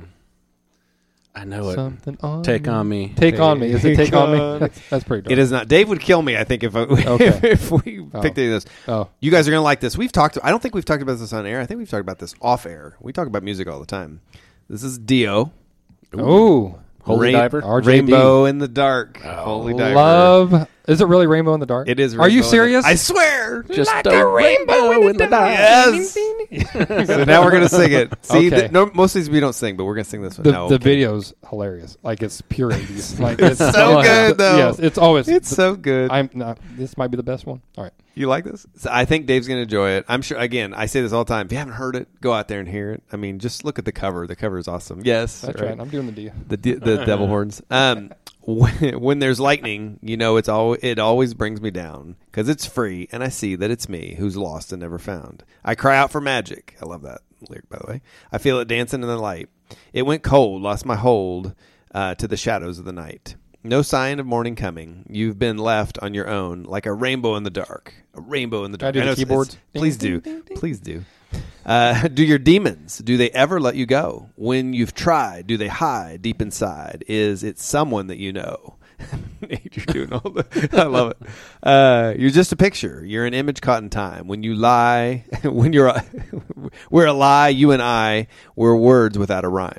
Speaker 4: I know it.
Speaker 2: something on
Speaker 4: Take
Speaker 2: me.
Speaker 4: on me.
Speaker 2: Take on me. Is it Take on me?
Speaker 3: on-
Speaker 2: That's, that's pretty dark.
Speaker 3: It is not. Dave would kill me, I think, if I,
Speaker 2: Okay.
Speaker 3: if we
Speaker 2: Oh.
Speaker 3: picked any of this.
Speaker 2: Oh,
Speaker 3: You guys are going to like this. We've talked. I don't think we've talked about this on air. I think we've talked about this off air. We talk about music all the time. This is Dio.
Speaker 2: oh,
Speaker 4: Holy
Speaker 3: Rain-
Speaker 4: Diver.
Speaker 2: R J D.
Speaker 3: Rainbow in the Dark. Holy Diver.
Speaker 2: love. Is it really Rainbow in the Dark?
Speaker 3: It is.
Speaker 2: Are you
Speaker 3: Rainbow in the-
Speaker 2: serious?
Speaker 3: I swear.
Speaker 4: Just a rainbow in the dark.
Speaker 3: Yes. So now we're gonna sing it. See,
Speaker 2: Okay.
Speaker 3: th- no, most of these we don't sing, but we're gonna sing this one.
Speaker 2: The,
Speaker 3: no,
Speaker 2: the
Speaker 3: okay.
Speaker 2: video's hilarious. Like it's pure eighties. Like
Speaker 3: It's
Speaker 2: it's
Speaker 3: so
Speaker 2: always-
Speaker 3: good, though.
Speaker 2: Yes, it's always.
Speaker 3: It's so good.
Speaker 2: I'm not. This might be the best one. All right.
Speaker 3: You like this? So I think Dave's going to enjoy it. I'm sure. Again, I say this all the time. If you haven't heard it, go out there and hear it. I mean, just look at the cover. The cover is awesome. Yes,
Speaker 2: That's right. I'm doing the deal.
Speaker 3: The de- the devil horns. Um, when, when there's lightning, you know it's all. It always brings me down because it's free, and I see that it's me who's lost and never found. I cry out for magic. I love that lyric, by the way. I feel it dancing in the light. It went cold, lost my hold uh, to the shadows of the night. No sign of morning coming. You've been left on your own, like a rainbow in the dark. A rainbow in the
Speaker 2: Can I
Speaker 3: dark.
Speaker 2: do the
Speaker 3: know it's-
Speaker 2: keyboards?
Speaker 3: it's- Please do. Please do. Uh, do your demons, do they ever let you go? When you've tried, do they hide deep inside? Is it someone that you know? You're doing all the, I love it. Uh, you're just a picture. You're an image caught in time. When you lie, when you're, we're a lie, you and I, we're words without a rhyme.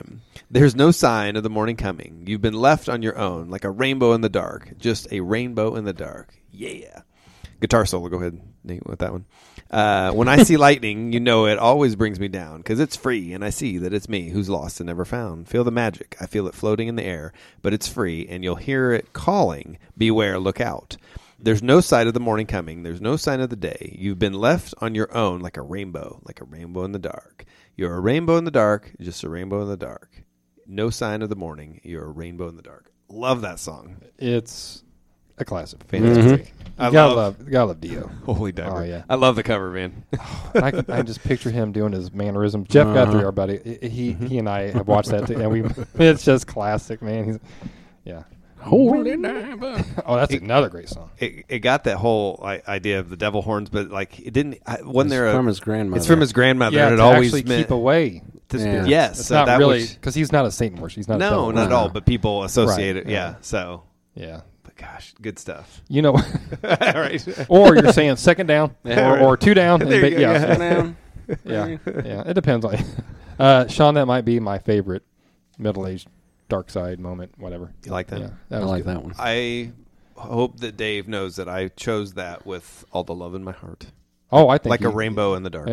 Speaker 3: There's no sign of the morning coming. You've been left on your own, like a rainbow in the dark. Just a rainbow in the dark. Yeah. Guitar solo. Go ahead, Nate, with that one. Uh, when I see lightning, you know it always brings me down, because it's free, and I see that it's me who's lost and never found. Feel the magic. I feel it floating in the air, but it's free, and you'll hear it calling, beware, look out. There's no sight of the morning coming. There's no sign of the day. You've been left on your own like a rainbow, like a rainbow in the dark. You're a rainbow in the dark, just a rainbow in the dark. No sign of the morning. You're a rainbow in the dark. Love that song.
Speaker 2: It's a classic.
Speaker 3: Fantastic.
Speaker 2: Mm-hmm.
Speaker 3: I
Speaker 2: You gotta
Speaker 3: love,
Speaker 2: love, gotta love Dio.
Speaker 3: Holy Diver.
Speaker 2: Oh, yeah.
Speaker 3: I love the cover, man.
Speaker 2: And I, can, I can just picture him doing his mannerisms. Jeff
Speaker 4: Uh-huh.
Speaker 2: Guthrie, our buddy, he he and I have watched that too, and we it's just classic, man. He's yeah.
Speaker 4: Holy Diver.
Speaker 2: Oh, that's another great song.
Speaker 3: It, it got that whole I, idea of the devil horns, but like it didn't. I, wasn't
Speaker 4: It's
Speaker 3: there a,
Speaker 4: from his grandmother.
Speaker 3: It's from his grandmother.
Speaker 2: Yeah,
Speaker 3: and it
Speaker 2: to
Speaker 3: always
Speaker 2: actually
Speaker 3: meant
Speaker 2: keep away
Speaker 3: to
Speaker 4: Yeah.
Speaker 3: spirit. Yes,
Speaker 2: It's
Speaker 3: so
Speaker 2: not
Speaker 3: that
Speaker 2: really
Speaker 3: was-
Speaker 2: because he's not a Satan worshiper. He's not. a
Speaker 3: no,
Speaker 2: devil
Speaker 3: not at
Speaker 2: worshiper.
Speaker 3: all. But people associate
Speaker 2: Right,
Speaker 3: it. Yeah.
Speaker 2: yeah.
Speaker 3: So,
Speaker 2: Yeah.
Speaker 3: but gosh, good stuff.
Speaker 2: You know,
Speaker 3: All right.
Speaker 2: or you're saying second down,
Speaker 3: Yeah,
Speaker 2: or,
Speaker 3: right.
Speaker 2: or two down. and
Speaker 3: There
Speaker 2: ba-
Speaker 3: you go,
Speaker 2: yeah,
Speaker 3: yeah.
Speaker 4: Down.
Speaker 2: yeah, yeah. It depends on. Uh, Sean, that might be my favorite middle-aged dark side moment. Whatever.
Speaker 3: You like that?
Speaker 2: Yeah,
Speaker 4: I
Speaker 2: that was
Speaker 4: like
Speaker 2: good.
Speaker 4: that one.
Speaker 3: I hope that Dave knows that I chose that with all the love in my heart,
Speaker 2: Oh, I think
Speaker 3: like a
Speaker 2: you-
Speaker 3: rainbow in the dark.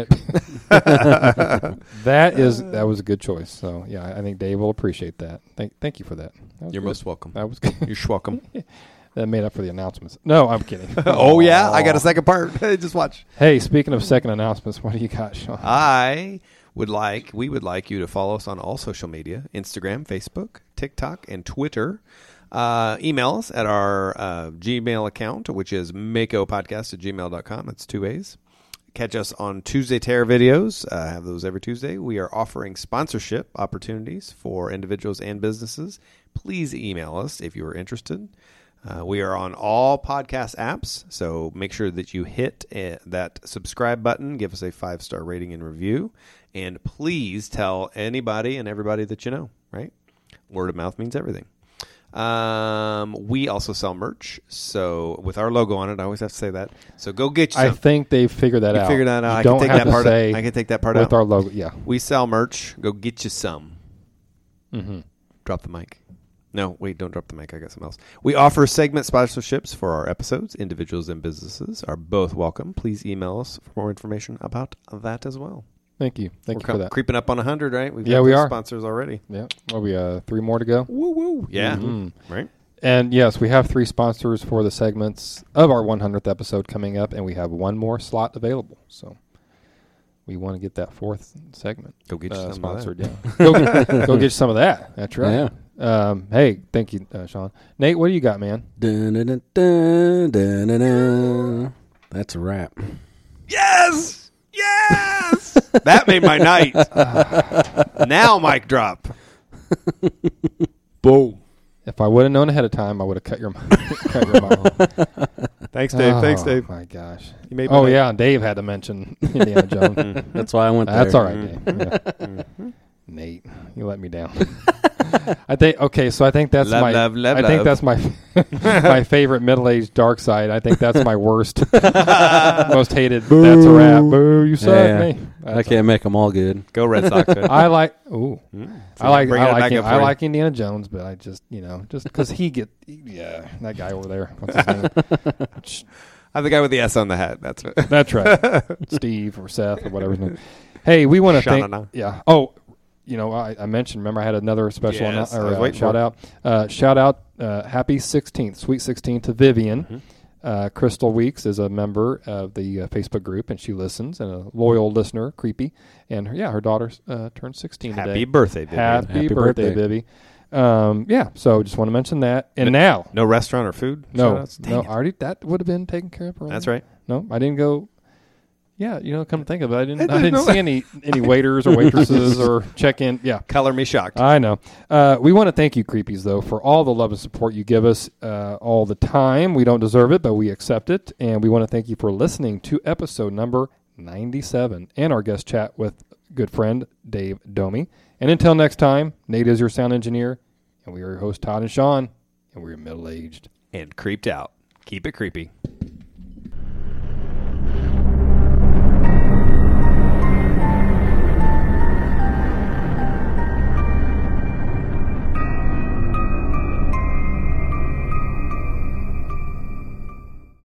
Speaker 2: that is that was a good choice. So yeah, I think Dave will appreciate that. Thank thank you for that. That was
Speaker 3: You're
Speaker 2: good.
Speaker 3: most welcome.
Speaker 2: That was good.
Speaker 3: You're welcome.
Speaker 2: That made up for the announcements. No, I'm kidding.
Speaker 3: Oh yeah, I got a second part. Just watch.
Speaker 2: Hey, speaking of second announcements, what do you got, Sean?
Speaker 3: I would like, we would like you to follow us on all social media, Instagram, Facebook, TikTok, and Twitter. Uh, email us at our uh, Gmail account, which is makopodcast at gmail dot com. That's two A's. Catch us on Tuesday Terror videos. Uh, have those every Tuesday. We are offering sponsorship opportunities for individuals and businesses. Please email us if you are interested. Uh, we are on all podcast apps, so make sure that you hit uh, that subscribe button, give us a five-star rating and review, and please tell anybody and everybody that you know, right? Word of mouth means everything. Um, we also sell merch, so with our logo on it, I always have to say that. So go get you
Speaker 2: I
Speaker 3: some.
Speaker 2: think they've figured that
Speaker 3: You
Speaker 2: out.
Speaker 3: figured that out.
Speaker 2: You
Speaker 3: I
Speaker 2: don't
Speaker 3: can take
Speaker 2: have
Speaker 3: that
Speaker 2: to
Speaker 3: part
Speaker 2: say
Speaker 3: out. I can take that part
Speaker 2: with
Speaker 3: out.
Speaker 2: our logo. Yeah.
Speaker 3: We sell merch. Go get you some.
Speaker 2: Mm-hmm.
Speaker 3: Drop the mic. No, wait, don't drop the mic. I got something else. We offer segment sponsorships for our episodes. Individuals and businesses are both welcome. Please email us for more information about that as well.
Speaker 2: Thank you. Thank
Speaker 3: We're
Speaker 2: you
Speaker 3: com-
Speaker 2: for that.
Speaker 3: creeping up on one hundred, right? We've
Speaker 2: Yeah,
Speaker 3: got
Speaker 2: we
Speaker 3: those
Speaker 2: are.
Speaker 3: sponsors already.
Speaker 2: Yeah. Well, we uh three more to go.
Speaker 3: Woo woo. Yeah.
Speaker 2: Mhm.
Speaker 3: Right.
Speaker 2: And yes, we have three sponsors for the segments of our one hundredth episode coming up, and we have one more slot available. So we want to get that fourth segment
Speaker 3: Go get you
Speaker 2: uh,
Speaker 3: some of that.
Speaker 2: sponsored. Yeah, go, get, go get you some of that. That's right.
Speaker 4: Yeah.
Speaker 2: Um, hey, thank you, uh, Sean. Nate, what do you got, man?
Speaker 4: Dun, dun, dun, dun, dun, dun, dun. That's a wrap.
Speaker 3: Yes! Yes! That made my night. Now mic drop. Boom.
Speaker 2: If I would have known ahead of time, I would have cut your cut your mouth.
Speaker 3: Thanks, Dave.
Speaker 2: Oh,
Speaker 3: Thanks, Dave.
Speaker 2: My gosh.
Speaker 3: You made my
Speaker 2: Oh
Speaker 3: night.
Speaker 2: yeah, and Dave had to mention Indiana Jones.
Speaker 4: That's why I went there.
Speaker 2: That's all right, Dave. Yeah. Nate, you let me down. I think okay, so I think that's
Speaker 3: Love,
Speaker 2: my.
Speaker 3: love, love,
Speaker 2: I think
Speaker 3: love.
Speaker 2: that's my my favorite middle-aged dark side. I think that's my worst, most hated. That's a wrap. Boo! You suck,
Speaker 4: Yeah.
Speaker 2: me.
Speaker 4: I
Speaker 2: That's
Speaker 4: can't make them all good.
Speaker 3: Go Red Sox. man.
Speaker 2: I like. Ooh,
Speaker 3: Mm.
Speaker 2: I like.
Speaker 3: Bring
Speaker 2: I
Speaker 3: it
Speaker 2: like.
Speaker 3: back
Speaker 2: In-
Speaker 3: up
Speaker 2: I
Speaker 3: for you.
Speaker 2: like Indiana Jones, but I just you know just because he get yeah that guy over there. What's his name?
Speaker 3: I'm the guy with the S on the hat. That's it.
Speaker 2: That's right, Steve or Seth or whatever his name. Hey, we want to thank.
Speaker 3: Shanana.
Speaker 2: Yeah. Oh, you know, I, I mentioned. Remember, I had another special
Speaker 3: Yes,
Speaker 2: annou-
Speaker 3: I
Speaker 2: or,
Speaker 3: was
Speaker 2: uh,
Speaker 3: waiting
Speaker 2: shout
Speaker 3: for it.
Speaker 2: out. Uh, shout out. Uh, happy sixteenth, sweet sixteen to Vivian.
Speaker 3: Mm-hmm.
Speaker 2: Uh, Crystal Weeks is a member of the uh, Facebook group, and she listens, and a loyal listener, creepy. And her, yeah, her daughter uh, turned sixteen today.
Speaker 3: Happy birthday, Vivian.
Speaker 2: Happy,
Speaker 4: Happy
Speaker 2: birthday,
Speaker 4: birthday.
Speaker 2: Vivi. Um, yeah, so just want to mention that. And now,
Speaker 3: No restaurant or food?
Speaker 2: no,
Speaker 3: shout-outs? Dang
Speaker 2: no,
Speaker 3: it.
Speaker 2: already that would have been taken care of. Earlier.
Speaker 3: That's right.
Speaker 2: No, I didn't go. Yeah, you know, come to think of it, I didn't.
Speaker 3: I
Speaker 2: I didn't
Speaker 3: didn't know.
Speaker 2: see any any waiters or waitresses or check in. Yeah,
Speaker 3: Color me shocked.
Speaker 2: I know. Uh, we want to thank you, creepies, though, for all the love and support you give us uh, all the time. We don't deserve it, but we accept it, and we want to thank you for listening to episode number ninety-seven and our guest chat with good friend Dave Domi. And until next time, Nate is your sound engineer, and we are your host Todd and Sean, and we're middle aged.
Speaker 3: And creeped out. Keep it creepy.